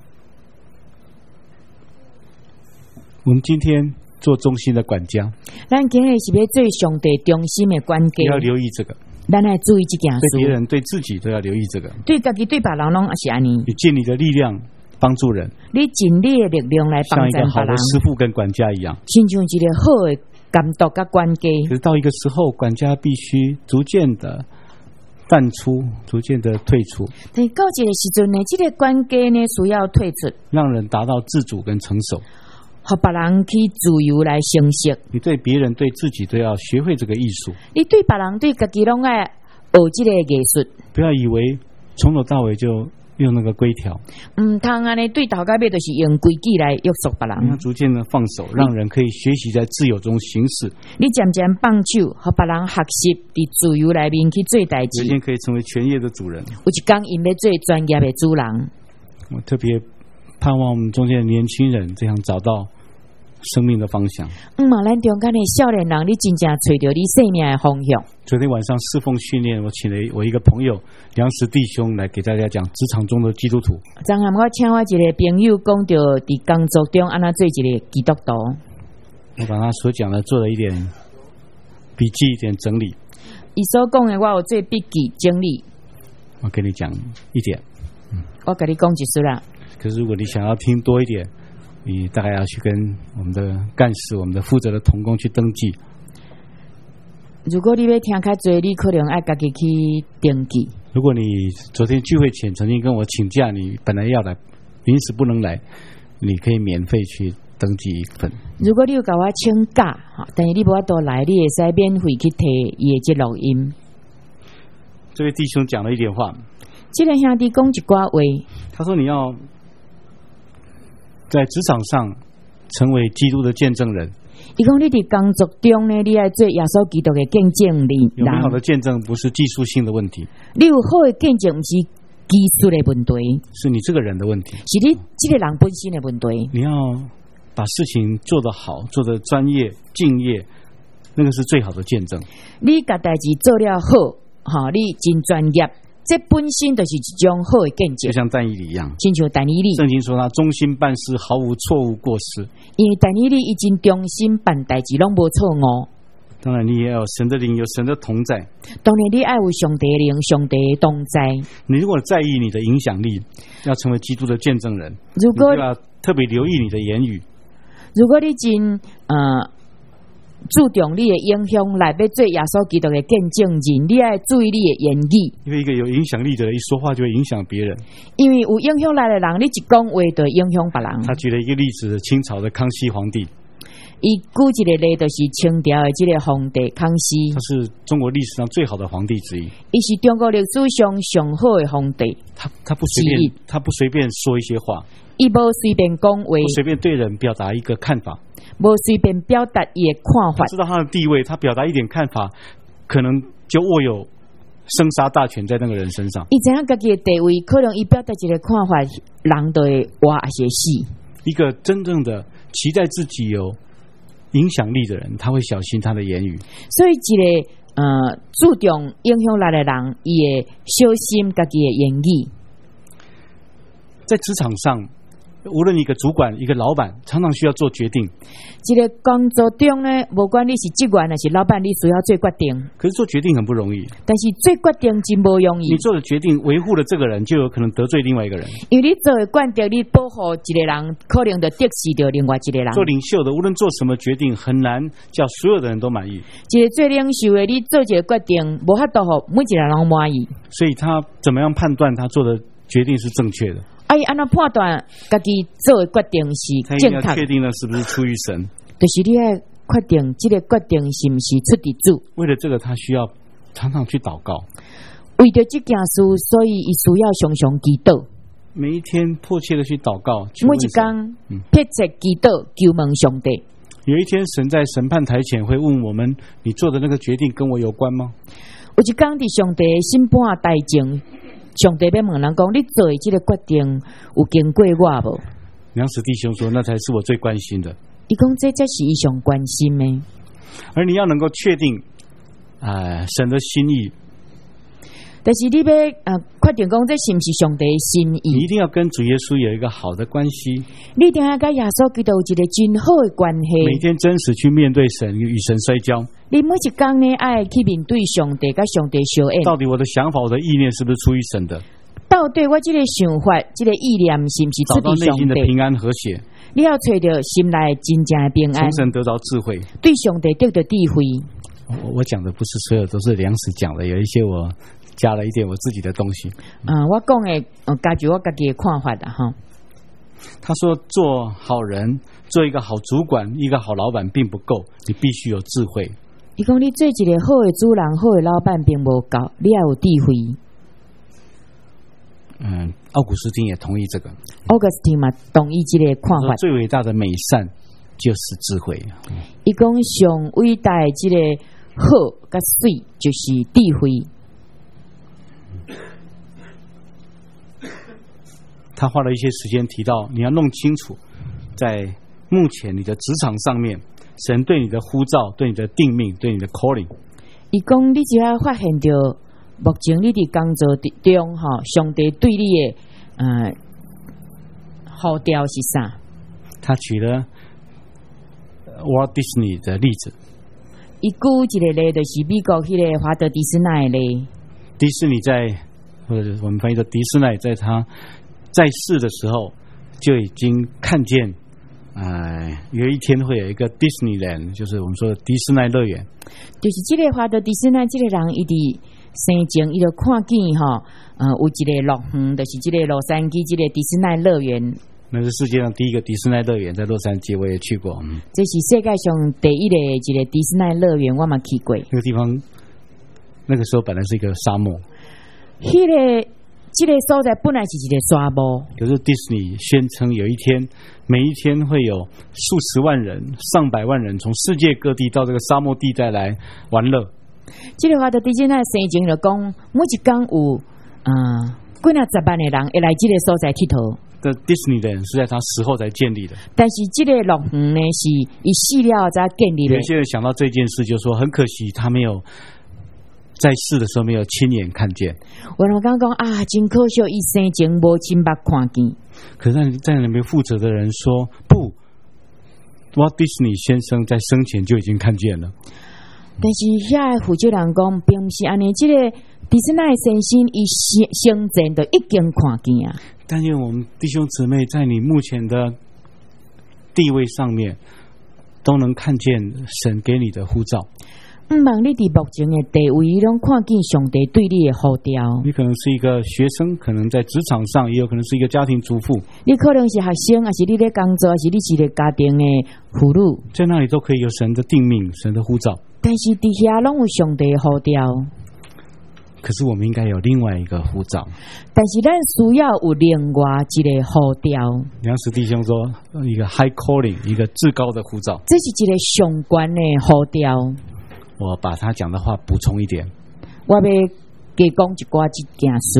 我们今天做忠心的管家， 咱今日是要做上帝忠心的管家， 你要留意这个。 咱来注意这件事， 对别人、对自己都要留意这个。 对家己、对别人拢也是安尼。 你尽你的力量帮助人， 你尽你的力量来帮助别人， 像一个好的师傅跟管家一样， 亲像一个好的监督甲管家。 可是到一个时候，管家必须逐渐的淡出，逐渐的退出。 但到这个时阵呢，这个管家呢需要退出， 让人达到自主跟成熟， 和别人去自由来成熟。 你对别人、对自己都要学会这个艺术。 你对别人、对家己拢爱学这个艺术。 不要以为从头到尾就用那个规条， 唔通安尼对头到尾都是用规矩来约束别人。 要逐渐的放手，让人可以学习在自由中行事。 你渐渐放手，和别人学习伫自由内面去做代志。 有一天可以成为全业的主人。 有一天因要做专业的主人。 我特别盼望我们中间的年轻人这样找到生命的方向。 咱中间的少年人，你真正找到你生命的方向。 昨天晚上侍奉训练，我请了我一个朋友梁石弟兄来给大家讲职场中的基督徒。 昨下我请我一个朋友讲到伫工作中安怎做一个基督徒。 我把他所讲的做了一点笔记，一点整理。 伊所讲的我有做笔记整理。 我跟你讲一点， 我跟你讲一句啦。 可是如果你想要听多一点，你大概要去跟我们的干事、我们的负责的同工去登记。 如果你要听较多，你可能要家己去登记。如果你昨天聚会前曾经跟我请假，你本来要来，临时不能来，你可以免费去登记一份。 如果你有跟我请假，但是你无法度来，你会使免费去摕伊的这录音。 这位弟兄讲了一点话， 这个兄弟讲一寡话， 他说你要在职场上成为基督的见证人。 伊讲你伫工作中呢，你要做耶稣基督的见证人。 有美好的见证不是技术性的问题， 你有好的见证，不是技术的问题， 是你这个人的问题， 是你这个人本身的问题。 你要把事情做得好，做得专业敬业，那个是最好的见证。 你把代志做了好，你真专业，这本身就是一种好的见证。 就像但以理一样， 亲像但以理， 圣经说他忠心办事，毫无错误过失。 因为但以理已经忠心办代志，拢无错误。 当然，你也要有神的灵，有神的同在。 当然，你爱有上帝的灵，上帝的同在。 你如果在意你的影响力，要成为基督的见证人， 如果你就要特别留意你的言语。 如果你真注重你的影响来要做耶稣基督的见证人，你要注意你的言语。 因为一个有影响力的人，一说话就会影响别人。 因为有影响力的人，你一讲话就影响别人。 他举了一个例子，清朝的康熙皇帝。 伊举一个例，就是清朝的这个皇帝康熙。 他是中国历史上最好的皇帝之一。 伊是中国历史上上好的皇帝。 他不随便说一些话。 伊无随便讲话， 不随便对人表达一个看法， 无随便表达伊的看法。 他知道他的地位，他表达一点看法，可能就握有生杀大权在那个人身上。 伊知影家己的地位，可能伊表达一个看法，人就会活还是死。 一个真正的期待自己有影响力的人，他会小心他的言语。 所以一个注重影响力的人，伊会小心家己的言语。 在职场上，无论一个主管、一个老板，常常需要做决定。 一个工作中呢，不管你是职员还是老板，你需要做决定。 可是做决定很不容易， 但是做决定真不容易。 你做的决定维护了这个人，就有可能得罪另外一个人。 因为你做的决定，你保护一个人，可能就得罪掉另外一个人。 做领袖的，无论做什么决定，很难叫所有的人都满意。 一个做领袖的，你做一个决定，无法度互每一个人都满意。 所以他怎么样判断他做的决定是正确的？ 伊安怎判断家己做的决定是正确？ 他一定要确定了是不是出于神。 就是你要确定这个决定是不是出自主。 为了这个，他需要常常去祷告。 为着这件事，所以伊需要常常祈祷。 每一天迫切的去祷告， 每一天迫切祈祷，求问上帝。 有一天，神在审判台前会问我们：你做的那个决定跟我有关吗？ 有一天，伫上帝审判台前，上帝要问人讲：你做的这个决定有经过我无？ 梁史弟兄说：那才是我最关心的。 伊讲这才是伊上关心的。 而你要能够确定神的心意， 但是你要确定讲这是不是上帝的心意？ 你一定要跟主耶稣有一个好的关系， 你一定要跟耶稣基督有一个真好的关系。 每天真实去面对神，与神摔跤。 你每一天呢，爱去面对上帝，跟上帝相应。 到底我的想法、我的意念是不是出于神的？ 到底我这个想法、这个意念是不是出于上帝？ 找到内心的平安和谐。 你要找到心内真正的平安， 从神得着智慧， 对上帝得到智慧。 我讲的不是所有都是梁史讲的，有一些我加了一点我自己的东西。 我讲的根据我自己的看法的哈。 他说，做好人、做一个好主管、一个好老板并不够，你必须有智慧。 你讲你做一个好的主人、好的老板并不够，你要有智慧。 奥古斯丁也同意这个。 奥古斯丁嘛同意这个看法。 最伟大的美善就是智慧。 伊讲上伟大的这个好跟水就是智慧。 他花了一些时间提到，你要弄清楚，在目前你的职场上面，神对你的呼召、对你的定命、对你的 calling。 伊讲你只要发现到。目前你伫工作中，上帝对你的呼召是啥？ 他举了 Walt Disney 的例子。 伊举一个例，就是美国迄个华特迪士尼的例。 迪士尼或者我们翻译的迪士尼，在他在世的时候就已经看见，有一天会有一个 Disneyland， 就是我们说的迪士尼乐园。 就是这个华特迪士尼这个人，伊伫生前伊就看见有一个乐园，就是这个洛杉矶这个迪士尼乐园。 那是世界上第一个迪士尼乐园，在洛杉矶我也去过。 这是世界上第一个一个迪士尼乐园，我嘛去过。 那个地方，那个时候本来是一个沙漠。 迄个这个所在本来是一个沙漠， 可是迪士尼宣称有一天，每一天会有数十万人、上百万人从世界各地到这个沙漠地带来玩乐。 这个话就伫即那生前就讲，每一天有几若10万的人会来这个所在佚佗。 这迪士尼的人是在他死后才建立的， 但是这个乐园呢，是伊死了才建立的。 有些人想到这件事，就说很可惜，他没有在世的时候没有亲眼看见。 我刚讲啊，真可惜，伊生前无亲目看见。 可是在那边负责的人说，不，Walt Disney先生在生前就已经看见了。 但是遐负责人讲，并不是安尼，这个迪士尼先生伊生前就已经看见啊。 但愿我们弟兄姊妹在你目前的地位上面，都能看见神给你的呼召。 望你伫目前的地位，拢看见上帝对你的呼召。 你可能是一个学生，可能在职场上，也有可能是一个家庭主妇。 你可能是学生，还是你在工作，还是你是一个家庭的妇女， 在那里都可以有神的定命、神的呼召。 但是伫遐拢有上帝的呼召。 可是我们应该有另外一个呼召， 但是咱需要有另外一个呼召。 梁实弟兄说，一个 high calling， 一个至高的呼召， 这是一个上悬的呼召。 我把他讲的话补充一点， 我要加讲一寡这件事。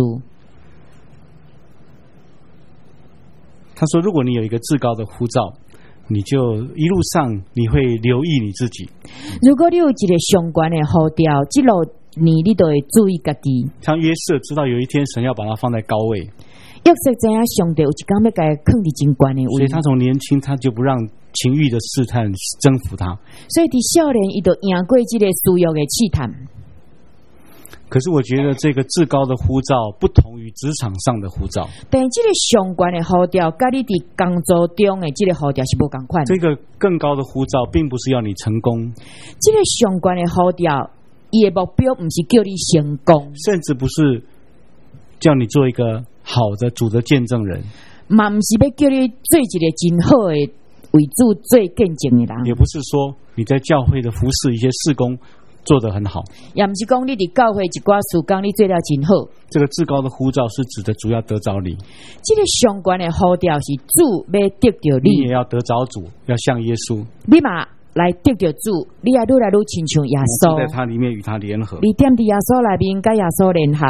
他说，如果你有一个至高的呼召，你就一路上你会留意你自己。 如果你有一个上悬的呼召，这路你都会注意家己。 像约瑟知道有一天神要把他放在高位， 约瑟知影上帝有一天要把他放在真悬的位， 所以他从年轻他就不让情欲的试探征服他。 所以伫少年伊就赢过这个私欲的试探。 可是我觉得这个至高的呼召不同于职场上的呼召， 但这个上悬的呼召，跟你伫工作中的这个呼召是不同款。 这个更高的呼召，并不是要你成功， 这个上悬的呼召，伊的目标不是叫你成功， 甚至不是叫你做一个好的主的见证人， 嘛不是要叫你做一个真好的为主做见证的人， 也不是说你在教会的服侍一些事工做得很好， 也不是讲你伫教会一寡事工你做了真好。 这个至高的呼召是指的主要得着你， 这个上悬的呼召是主要得着你也要得着主，要像耶稣， 你嘛来得着主，你也愈来愈亲像耶稣， 在他里面与他联合。 你踮伫耶稣内面，跟耶稣联合。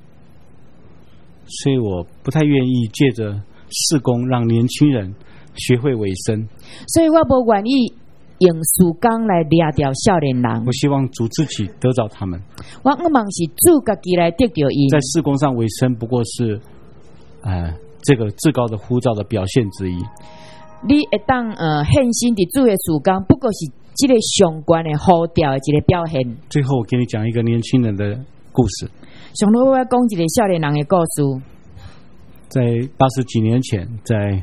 所以我不太愿意借着事工让年轻人学会委身， 所以我不愿意用事工来掠掉少年人。 我希望主自己得着他们。 我望是主家己来得着因。 在事工上委身不过是，这个至高的呼召的表现之一。 你会当献身伫主的事工，不过是这个上悬的呼召的一个表现。 最后，我给你讲一个年轻人的故事。 上头我要讲一个少年人的故事。 在80几年前，在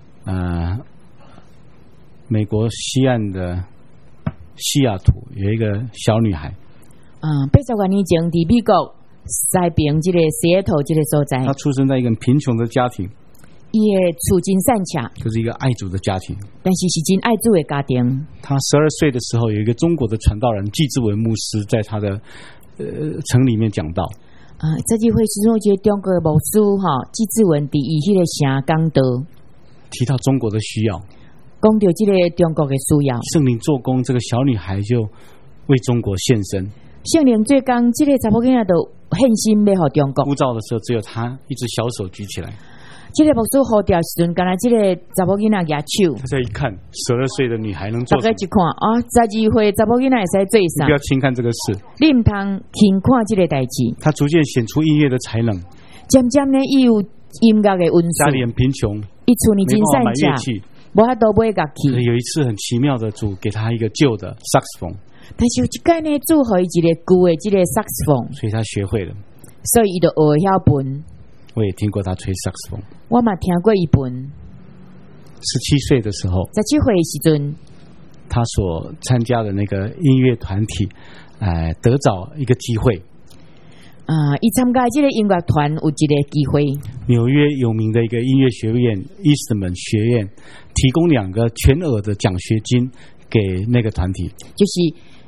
美国西岸的西雅图有一个小女孩。 80多年前，伫美国西边这个西雅图这个所在， 她出生在一个很贫穷的家庭。 伊的处境善巧， 就是一个爱主的家庭， 但是是真爱主的家庭。 他12岁的时候，有一个中国的传道人季志文牧师在他的城里面讲道。 这机会是说，一个中国的牧师季志文伫伊迄个城讲道， 提到中国的需要， 讲到这个中国的需要， 圣灵做工，这个小女孩就为中国献身。 圣灵做工，这个查某囡仔都献心要予中国。 呼召的时候，只有他一只小手举起来。 这个牧师呼召时阵，敢若这个查某囡仔举手。 他再一看，12岁的女孩能做什么？ 大家一看12岁查某囡仔会使做啥？ 不要轻看这个事， 你唔通轻看这个代志。 他逐渐显出音乐的才能， 渐渐呢，伊有音乐的温素。 家里很贫穷， 伊厝里真善巧， 无法度买乐器。 有一次很奇妙的，主给他一个旧的萨克斯风， 但是有一届呢，主予伊一个旧的这个萨克斯风， 所以他学会了， 所以伊就学会晓分。 我也听过他吹萨克斯风， 我嘛听过伊分。 17岁的时候 ，17岁的时阵， 他所参加的那个音乐团体，得找一个机会。 伊参加这个音乐团有一个机会。 纽约有名的一个音乐学院 Eastman 学院提供2个全额的奖学金给那个团体， 就是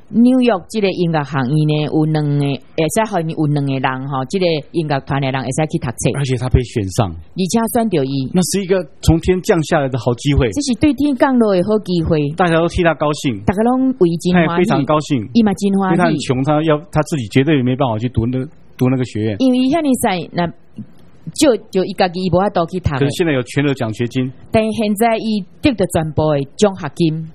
纽约这个音乐学院呢，有2个，会使互有2个人吼，这个音乐团的人会使去读册， 而且他被选上， 而且选到伊， 那是一个从天降下来的好机会， 这是对天降落的好机会， 大家都替他高兴， 大家拢为真欢喜， 他也非常高兴， 伊嘛真欢喜， 因为他很穷，他自己绝对没办法去读那个学院， 因为遐尼赛那。就伊家己无法度去读， 可是现在有全额奖学金， 但现在伊得到全部的奖学金。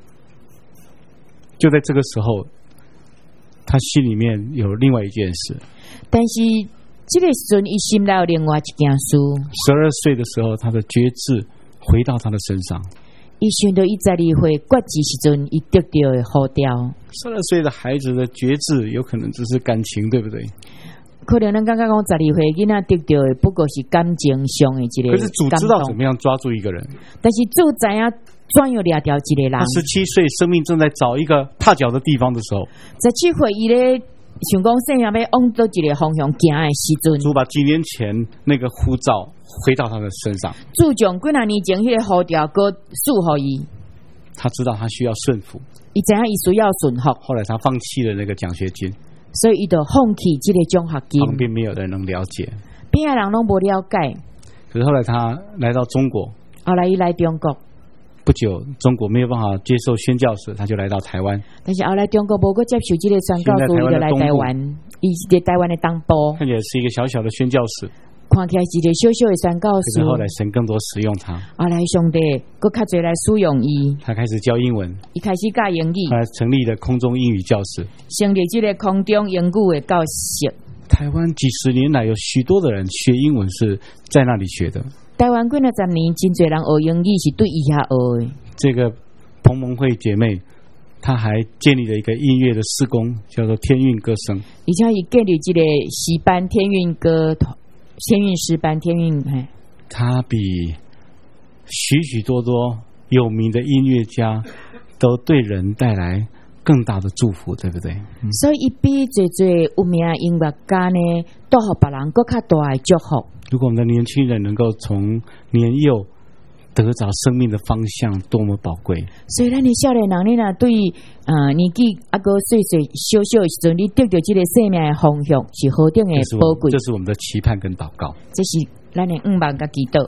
就在这个时候，他心里面有另外一件事。 但是这个时阵，伊心内有另外一件事。 12岁的时候，他的觉知回到他的身上。 伊想到伊12岁决志时阵，伊得到的呼召。 12岁的孩子的觉知有可能只是感情，对不对？ 可能咱刚刚讲12岁囡仔得到的不过是感情上的一个， 可是主知道怎么样抓住一个人， 但是主知影怎样抓掉一个人。 他17岁，生命正在找一个踏脚的地方的时候 ，17岁伊咧想讲生命要往到一个方向行的时阵， 主把几年前那个呼召回到他的身上， 主将几啊年前迄个呼召搁赐予伊。 他知道他需要顺服， 伊知影伊需要顺服， 后来他放弃了那个奖学金。 所以伊就放弃这个奖学金， 旁边没有人能了解， 边的人拢无了解。 可是后来他来到中国， 后来伊来中国， 不久中国没有办法接受宣教士，他就来到台湾。 但是后来中国无搁接受这个宣教士，伊就来台湾。伊是台湾的东部， 看起来是一个小小的宣教士， 看起来是一个小小的宣教士。 可是后来神更多使用他， 后来上帝搁较侪来使用伊， 他开始教英文， 伊开始教英语， 后来成立了空中英语教室， 成立这个空中英语的教室。 台湾几十年来有许多的人学英文是在那里学的。 台湾几10年，真侪人学英语是对伊遐学的。 这个彭蒙慧姐妹，她还建立了一个音乐的事工，叫做天韵歌声， 而且伊建立这个诗班天韵歌。天韵诗班，天韵， 他比许许多多有名的音乐家都对人带来更大的祝福，对不对？ 所以伊比最有名的音乐家呢，都互别人更较大的祝福。 如果我们的年轻人能够从年幼得着生命的方向，多么宝贵！ 所以咱的少年人，你若对年纪个岁小小的时阵，你得到这个生命的方向是何等的宝贵。 这是我们的期盼跟祷告。 这是咱的愿望跟祈祷。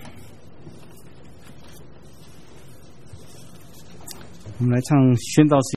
我们来唱宣道诗。